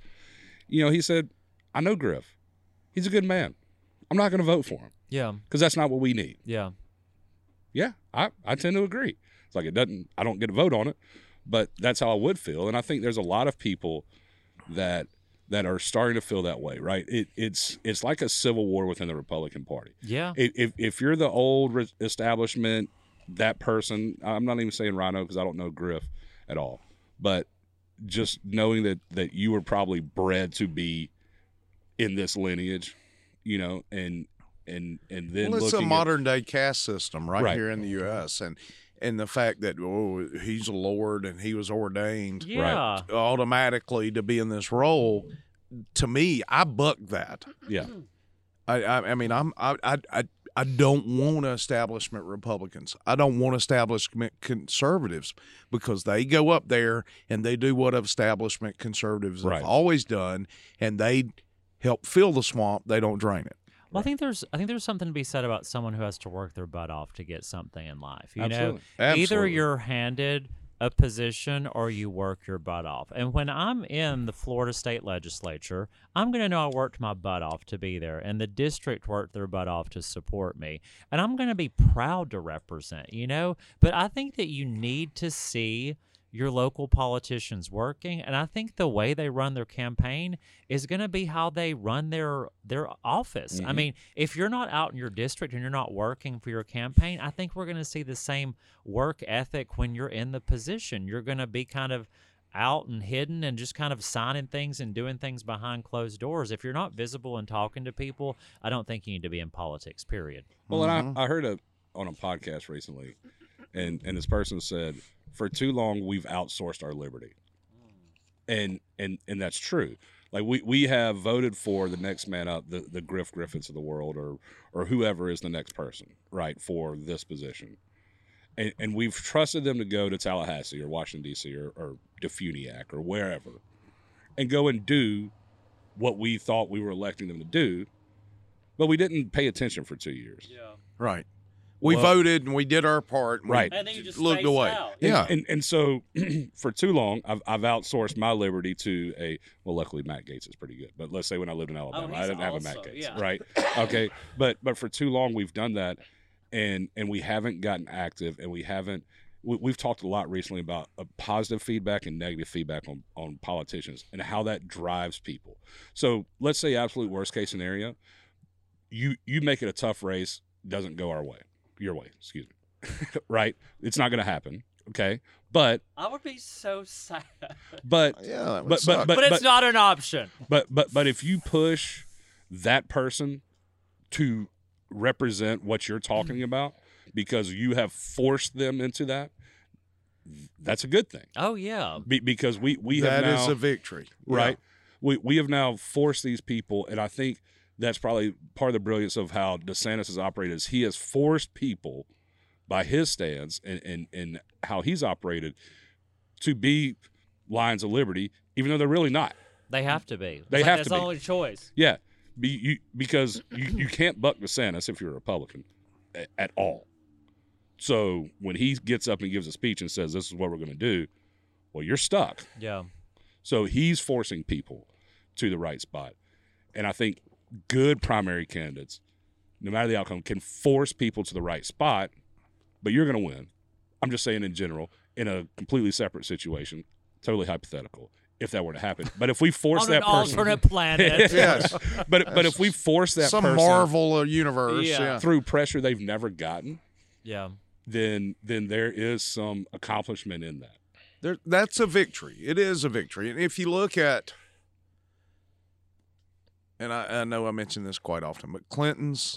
Speaker 2: He said, I know Griff. He's a good man. I'm not going to vote for him.
Speaker 4: Yeah.
Speaker 2: Because that's not what we need.
Speaker 4: Yeah.
Speaker 2: Yeah, I tend to agree. It's like I don't get a vote on it, but that's how I would feel. And I think there's a lot of people that are starting to feel that way, right? It's like a civil war within the Republican Party.
Speaker 4: Yeah.
Speaker 2: If you're the old establishment, that person, I'm not even saying Rhino because I don't know Griff at all, but just knowing that you were probably bred to be in this lineage, and then
Speaker 1: Well, it's a
Speaker 2: looking
Speaker 1: modern day caste system right
Speaker 2: Right.
Speaker 1: here in the U.S. and the fact that he's a lord and he was ordained
Speaker 4: Yeah.
Speaker 1: automatically to be in this role. To me, I buck that.
Speaker 2: yeah,
Speaker 1: I mean, I don't want establishment Republicans. I don't want establishment conservatives because they go up there and they do what establishment conservatives
Speaker 2: Right.
Speaker 1: have always done, and they help fill the swamp. They don't drain it.
Speaker 4: Well, I think there's something to be said about someone who has to work their butt off to get something in life. You know,
Speaker 1: Absolutely.
Speaker 4: either you're handed a position or you work your butt off. And when I'm in the Florida State Legislature, I'm going to know I worked my butt off to be there, and the district worked their butt off to support me. And I'm going to be proud to represent, you know? But I think that you need to see your local politicians working, and I think the way they run their campaign is going to be how they run their office. I mean, if you're not out in your district and you're not working for your campaign, I think we're going to see the same work ethic when you're in the position. You're going to be kind of out and hidden and just kind of signing things and doing things behind closed doors. If you're not visible and talking to people, I don't think you need to be in politics, period.
Speaker 2: Well, and I heard on a podcast recently, and this person said, for too long we've outsourced our liberty, and that's true. Like we have voted for the next man up, the Griff Griffiths of the world, or whoever is the next person, right, for this position, and we've trusted them to go to Tallahassee or Washington D.C. or Defuniak or wherever, and go and do what we thought we were electing them to do, but we didn't pay attention for 2 years.
Speaker 4: Yeah.
Speaker 1: Right. We voted and we did our part. And
Speaker 2: Right.
Speaker 1: We
Speaker 4: And then you just
Speaker 1: looked
Speaker 4: spaced
Speaker 1: away.
Speaker 4: out.
Speaker 1: Yeah.
Speaker 2: And so for too long, I've outsourced my liberty to luckily Matt Gaetz is pretty good. But let's say when I lived in Alabama, I
Speaker 4: he's
Speaker 2: didn't have a
Speaker 4: also-
Speaker 2: Matt Gaetz,
Speaker 4: yeah.
Speaker 2: right? Okay. But for too long, we've done that, and we haven't gotten active, and we've talked a lot recently about positive feedback and negative feedback on politicians and how that drives people. So let's say absolute worst case scenario, you make it a tough race, doesn't go your way, excuse me. Right? It's not going to happen. Okay. But
Speaker 4: I would be so sad.
Speaker 2: but
Speaker 1: Yeah, that would
Speaker 2: but,
Speaker 1: suck.
Speaker 4: But it's not an option.
Speaker 2: but if you push that person to represent what you're talking about because you have forced them into that, that's a good thing.
Speaker 4: Oh, yeah.
Speaker 2: Because we have
Speaker 1: That
Speaker 2: now,
Speaker 1: is a victory.
Speaker 2: right? We have now forced these people, and I think that's probably part of the brilliance of how DeSantis has operated. Is he has forced people by his stance and how he's operated to be Lions of Liberty, even though they're really not.
Speaker 4: They have to be.
Speaker 2: They have
Speaker 4: that's
Speaker 2: to be.
Speaker 4: the only choice.
Speaker 2: Yeah, because you can't buck DeSantis if you're a Republican at all. So when he gets up and gives a speech and says, this is what we're going to do, well, you're stuck.
Speaker 4: Yeah.
Speaker 2: So he's forcing people to the right spot. And I think good primary candidates, no matter the outcome, can force people to the right spot, but you're going to win. I'm just saying in general, in a completely separate situation, totally hypothetical, if that were to happen. But if we force
Speaker 4: On
Speaker 2: that
Speaker 4: an
Speaker 2: person,
Speaker 4: alternate planet.
Speaker 1: Yes.
Speaker 2: but if we force that
Speaker 1: Some
Speaker 2: person
Speaker 1: Marvel universe.
Speaker 4: Yeah.
Speaker 1: Yeah.
Speaker 2: through pressure they've never gotten,
Speaker 4: Yeah.
Speaker 2: then there is some accomplishment in that.
Speaker 1: That's a victory. It is a victory. And if you look at, and I know I mention this quite often, but Clinton's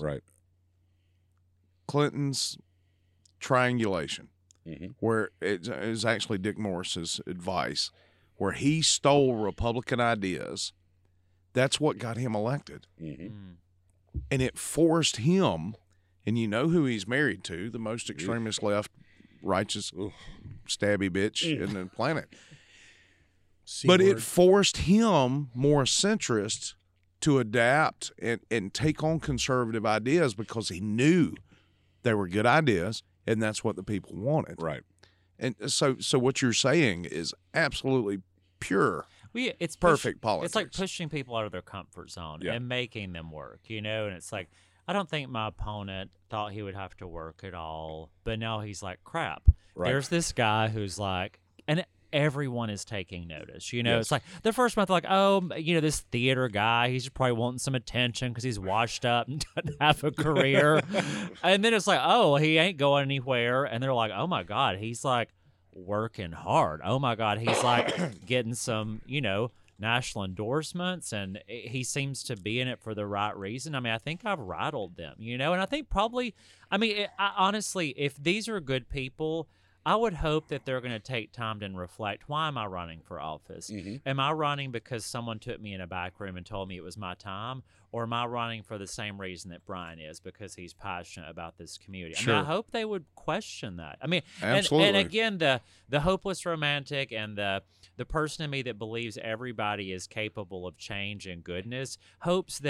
Speaker 1: triangulation, where it is actually Dick Morris's advice, where he stole Republican ideas. That's what got him elected.
Speaker 4: Mm.
Speaker 1: And it forced him, and you know who he's married to, the most extremist left righteous stabby bitch in the planet. But it forced him, more centrist, to adapt and take on conservative ideas because he knew they were good ideas, and that's what the people wanted.
Speaker 2: Right.
Speaker 1: And so what you're saying is absolutely pure.
Speaker 4: It's
Speaker 1: Perfect
Speaker 4: It's
Speaker 1: politics.
Speaker 4: like pushing people out of their comfort zone and making them work, you know? And it's like, I don't think my opponent thought he would have to work at all, but now he's like, crap.
Speaker 2: Right.
Speaker 4: There's this guy who's like, and everyone is taking notice, you know? It's like the first month, like, oh, you know, this theater guy, he's probably wanting some attention because he's washed up and doesn't have a career. And then it's like, oh, he ain't going anywhere. And they're like, oh my God, he's like working hard. Oh my God, he's like getting some, you know, national endorsements, and he seems to be in it for the right reason. I mean, I think I've rattled them, you know, and I think probably, I mean, honestly, if these are good people, I would hope that they're going to take time to reflect. Why am I running for office? Am I running because someone took me in a back room and told me it was my time? Or am I running for the same reason that Brian is, because he's passionate about this community? I mean, I hope they would question that. I mean,
Speaker 1: Absolutely.
Speaker 4: and again, the hopeless romantic and the person in me that believes everybody is capable of change and goodness hopes that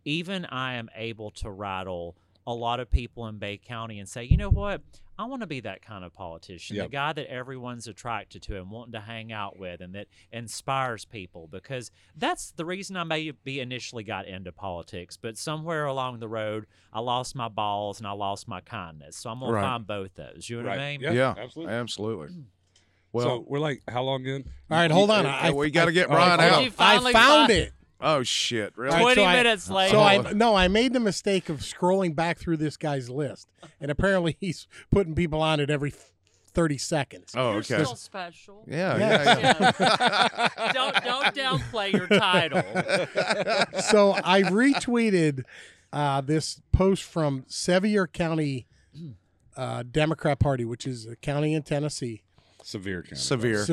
Speaker 4: even I am able to rattle a lot of people in Bay County and say, you know what? I want to be that kind of politician, the guy that everyone's attracted to and wanting to hang out with and that inspires people, because that's the reason I maybe initially got into politics. But somewhere along the road, I lost my balls and I lost my kindness. So I'm going to find both those. You know what I mean?
Speaker 2: Yeah,
Speaker 1: absolutely. Well,
Speaker 2: so we're like, how long in?
Speaker 3: All right, hold on.
Speaker 1: We got to get Brian out.
Speaker 3: I found it.
Speaker 1: Oh shit! Really?
Speaker 4: 20 minutes later.
Speaker 3: So I made the mistake of scrolling back through this guy's list, and apparently he's putting people on it every 30 seconds.
Speaker 1: Oh, okay.
Speaker 4: You're still special.
Speaker 1: Yeah.
Speaker 4: Don't downplay your title.
Speaker 3: So I retweeted this post from Sevier County Democrat Party, which is a county in Tennessee.
Speaker 2: Severe county.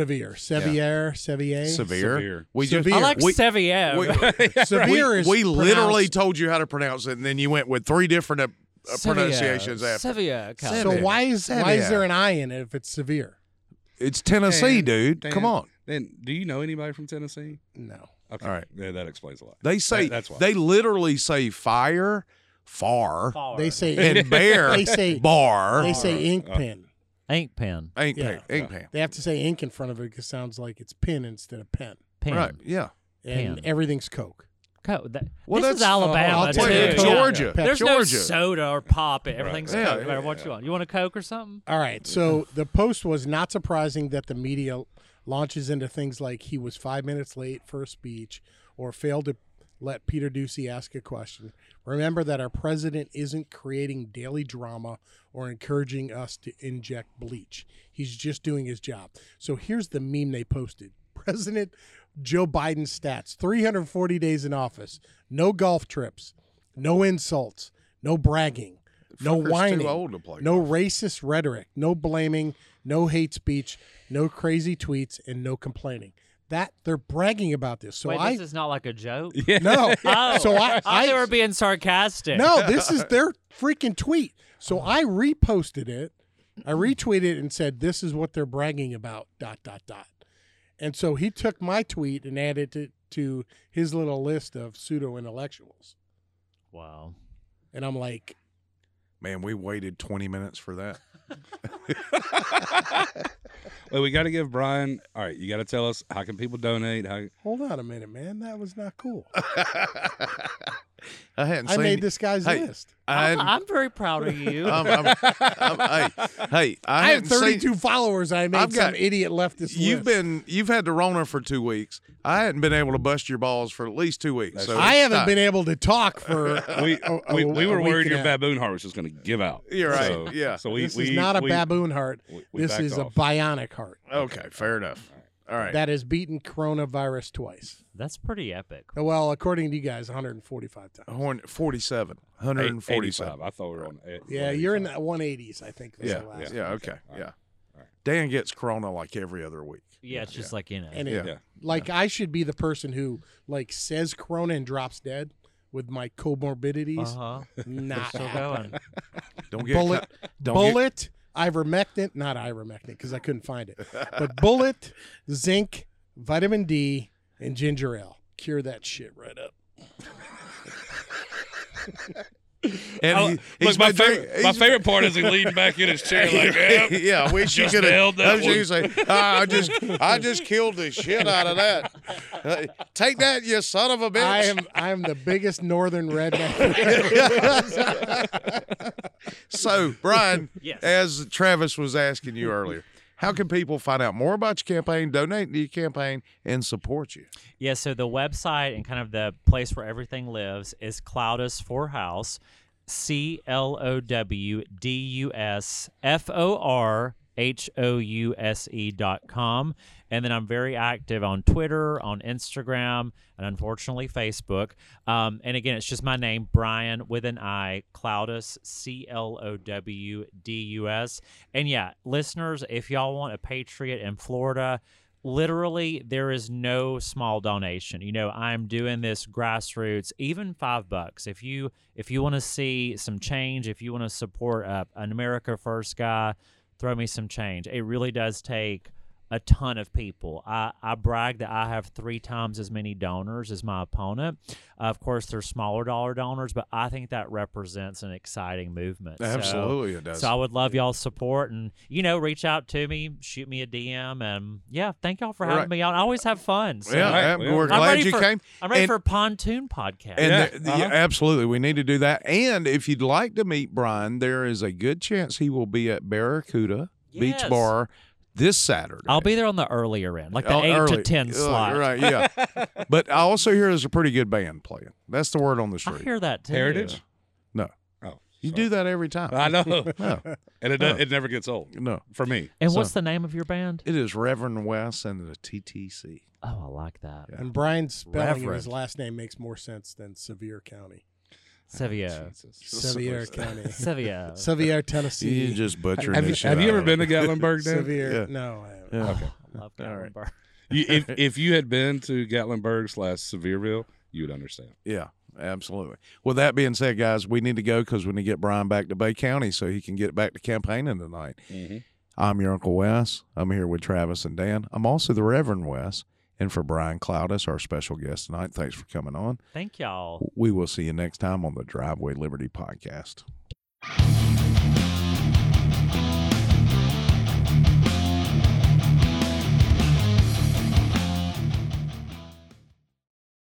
Speaker 1: Severe. We
Speaker 3: Severe.
Speaker 4: I like Sevier.
Speaker 3: Severe is
Speaker 1: we literally
Speaker 3: pronounced-
Speaker 1: told you how to pronounce it, and then you went with 3 different pronunciations after.
Speaker 4: Sevier.
Speaker 3: So why is there an I in it if it's severe?
Speaker 1: It's Tennessee, dude. Come on.
Speaker 2: Then, do you know anybody from Tennessee?
Speaker 3: No.
Speaker 2: Okay.
Speaker 1: All right.
Speaker 2: Yeah, that explains a lot.
Speaker 1: They say
Speaker 2: that's why.
Speaker 1: they literally say fire, far,
Speaker 3: They say
Speaker 1: and bear,
Speaker 3: They say
Speaker 1: bar,
Speaker 3: They say ink pen.
Speaker 4: Ink pen.
Speaker 1: ink
Speaker 3: Yeah.
Speaker 1: pen.
Speaker 3: They have to say ink in front of it because it sounds like it's pin instead of pen.
Speaker 4: Pen.
Speaker 1: Right? Yeah.
Speaker 3: And
Speaker 4: Pen.
Speaker 3: everything's Coke.
Speaker 1: Well,
Speaker 4: this is
Speaker 1: that's-
Speaker 4: Alabama,
Speaker 3: I'll
Speaker 4: too.
Speaker 3: take it.
Speaker 1: Georgia.
Speaker 4: There's no
Speaker 1: Georgia.
Speaker 4: soda or pop. Everything's
Speaker 1: Right.
Speaker 4: Coke,
Speaker 1: Yeah,
Speaker 4: no matter
Speaker 1: yeah,
Speaker 4: what
Speaker 1: yeah.
Speaker 4: you want. You want a Coke or something?
Speaker 3: All right. So the post was not surprising that the media launches into things like he was 5 minutes late for a speech or failed to let Peter Ducey ask a question. Remember that our president isn't creating daily drama or encouraging us to inject bleach. He's just doing his job. So here's the meme they posted. President Joe Biden's stats, 340 days in office, no golf trips, no insults, no bragging, no
Speaker 1: Fucker's
Speaker 3: whining,
Speaker 1: too old to play
Speaker 3: no
Speaker 1: golf.
Speaker 3: racist rhetoric, no blaming, no hate speech, no crazy tweets, and no complaining. That they're bragging about this. So
Speaker 4: Wait,
Speaker 3: I
Speaker 4: this is not like a joke?
Speaker 3: no.
Speaker 4: Oh,
Speaker 3: So
Speaker 4: they were being sarcastic.
Speaker 3: no, this is their freaking tweet. So I reposted it. I retweeted it and said, "This is what they're bragging about." ... And so he took my tweet and added it to his little list of pseudo intellectuals.
Speaker 4: Wow.
Speaker 3: And I'm like,
Speaker 1: Man, we waited 20 minutes for that.
Speaker 2: Well, we got to give Brian. All right, you got to tell us how can people donate. How
Speaker 3: hold on a minute, man. That was not cool.
Speaker 1: I hadn't
Speaker 3: I
Speaker 1: seen
Speaker 3: made this guy's
Speaker 1: Hey,
Speaker 3: list.
Speaker 4: I'm very proud of you.
Speaker 1: Hey,
Speaker 3: I have
Speaker 1: hadn't seen-
Speaker 3: 32 followers. I made
Speaker 1: I've
Speaker 3: some
Speaker 1: got-
Speaker 3: idiot left this
Speaker 1: You've
Speaker 3: list.
Speaker 1: had the Rona for 2 weeks. I hadn't been able to bust your balls for at least 2 weeks. So
Speaker 3: I
Speaker 1: it's
Speaker 3: haven't
Speaker 1: time.
Speaker 3: been able to talk for
Speaker 2: we
Speaker 3: we
Speaker 2: were worried your baboon heart was just going to give out.
Speaker 1: You're right.
Speaker 2: So,
Speaker 1: Yeah.
Speaker 2: So we
Speaker 3: This
Speaker 2: we,
Speaker 3: is not a
Speaker 2: we-
Speaker 3: baboon heart.
Speaker 2: we
Speaker 3: This
Speaker 2: backed
Speaker 3: is
Speaker 2: off.
Speaker 3: a bionic heart
Speaker 1: Okay, fair enough. All right.
Speaker 3: that has beaten coronavirus twice.
Speaker 4: That's pretty epic.
Speaker 3: Well, according to you guys, 145 times.
Speaker 1: 47. 147.
Speaker 2: 85. I thought we were on.
Speaker 3: Yeah, you're in the 180s, I think. Was
Speaker 1: Yeah,
Speaker 3: the last
Speaker 1: yeah,
Speaker 3: one.
Speaker 1: okay,
Speaker 2: All
Speaker 1: yeah.
Speaker 2: right. All right.
Speaker 1: Dan gets Corona like every other week.
Speaker 4: Yeah, it's just like,
Speaker 3: And
Speaker 1: Yeah.
Speaker 3: it,
Speaker 2: Yeah.
Speaker 3: like I should be the person who like says corona and drops dead with my comorbidities.
Speaker 4: Uh-huh.
Speaker 3: Not
Speaker 4: Still going.
Speaker 1: Don't get
Speaker 3: bullet,
Speaker 1: don't
Speaker 3: bullet, ivermectin, not ivermectin because I couldn't find it, but bullet, zinc, vitamin D, and ginger ale cure that shit right up.
Speaker 1: And
Speaker 2: Look, my favorite part is he leaned back in his chair like,
Speaker 1: yeah, I wish you
Speaker 2: Just
Speaker 1: could
Speaker 2: nailed that
Speaker 1: have. You say, I just killed the shit out of that. Take that, you son of a bitch.
Speaker 3: I am the biggest northern redneck.
Speaker 1: So, Brian,
Speaker 4: Yes.
Speaker 1: as Travis was asking you earlier, how can people find out more about your campaign, donate to your campaign, and support you?
Speaker 4: Yeah, so the website and kind of the place where everything lives is Cloudus for House, CLOWDUSFORHOUSE.com. And then I'm very active on Twitter, on Instagram, and unfortunately Facebook. And again, it's just my name, Brian with an I, Cloudus, CLOWDUS. And yeah, listeners, if y'all want a patriot in Florida, literally there is no small donation. You know, I'm doing this grassroots, even $5. If you want to see some change, if you want to support an America First guy, throw me some change. It really does take a ton of people. I brag that I have 3 times as many donors as my opponent. Of course, there's smaller dollar donors, but I think that represents an exciting movement.
Speaker 1: Absolutely, it does.
Speaker 4: So I would love y'all's support, and reach out to me, shoot me a DM, and thank y'all for having me on. I always have fun. So.
Speaker 1: Yeah,
Speaker 2: Right.
Speaker 1: we're
Speaker 2: I'm
Speaker 1: glad you came.
Speaker 4: I'm ready
Speaker 1: And-
Speaker 4: for a pontoon podcast.
Speaker 1: And absolutely, we need to do that. And if you'd like to meet Brian, there is a good chance he will be at Barracuda Beach
Speaker 4: Yes.
Speaker 1: Bar this Saturday.
Speaker 4: I'll be there on the earlier end, like the
Speaker 1: Oh,
Speaker 4: 8
Speaker 1: early.
Speaker 4: to 10 slot.
Speaker 1: Right, yeah. But I also hear there's a pretty good band playing. That's the word on the
Speaker 4: I
Speaker 1: street.
Speaker 4: hear that too.
Speaker 2: Heritage?
Speaker 1: No.
Speaker 2: Oh,
Speaker 1: You do that every time.
Speaker 2: I know.
Speaker 1: No,
Speaker 2: And it never gets old
Speaker 1: no.
Speaker 2: for me.
Speaker 4: And what's the name of your band?
Speaker 1: It is Reverend Wes and the TTC.
Speaker 4: Oh, I like that.
Speaker 3: And Brian's spelling of his
Speaker 4: Reverend.
Speaker 3: last name makes more sense than Sevier County.
Speaker 4: Sevier.
Speaker 3: Sevier County.
Speaker 4: Sevier.
Speaker 3: Sevier, Tennessee.
Speaker 1: You just butchering
Speaker 2: Have you,
Speaker 1: this shit
Speaker 2: have you
Speaker 1: out
Speaker 2: ever
Speaker 1: of
Speaker 2: been
Speaker 1: it.
Speaker 2: to Gatlinburg, Dan?
Speaker 3: Sevier.
Speaker 1: Yeah.
Speaker 3: No, I haven't.
Speaker 1: Yeah.
Speaker 2: Okay.
Speaker 4: I love
Speaker 1: All right.
Speaker 4: Gatlinburg.
Speaker 2: If you had been to Gatlinburg/Sevierville, you would understand.
Speaker 1: Yeah, absolutely. With that being said, guys, we need to go because we need to get Brian back to Bay County so he can get back to campaigning tonight.
Speaker 2: Mm-hmm.
Speaker 1: I'm your Uncle Wes. I'm here with Travis and Dan. I'm also the Reverend Wes. And for Brian Cloudis, our special guest tonight, thanks for coming on.
Speaker 4: Thank y'all.
Speaker 1: We will see you next time on the Driveway Liberty podcast.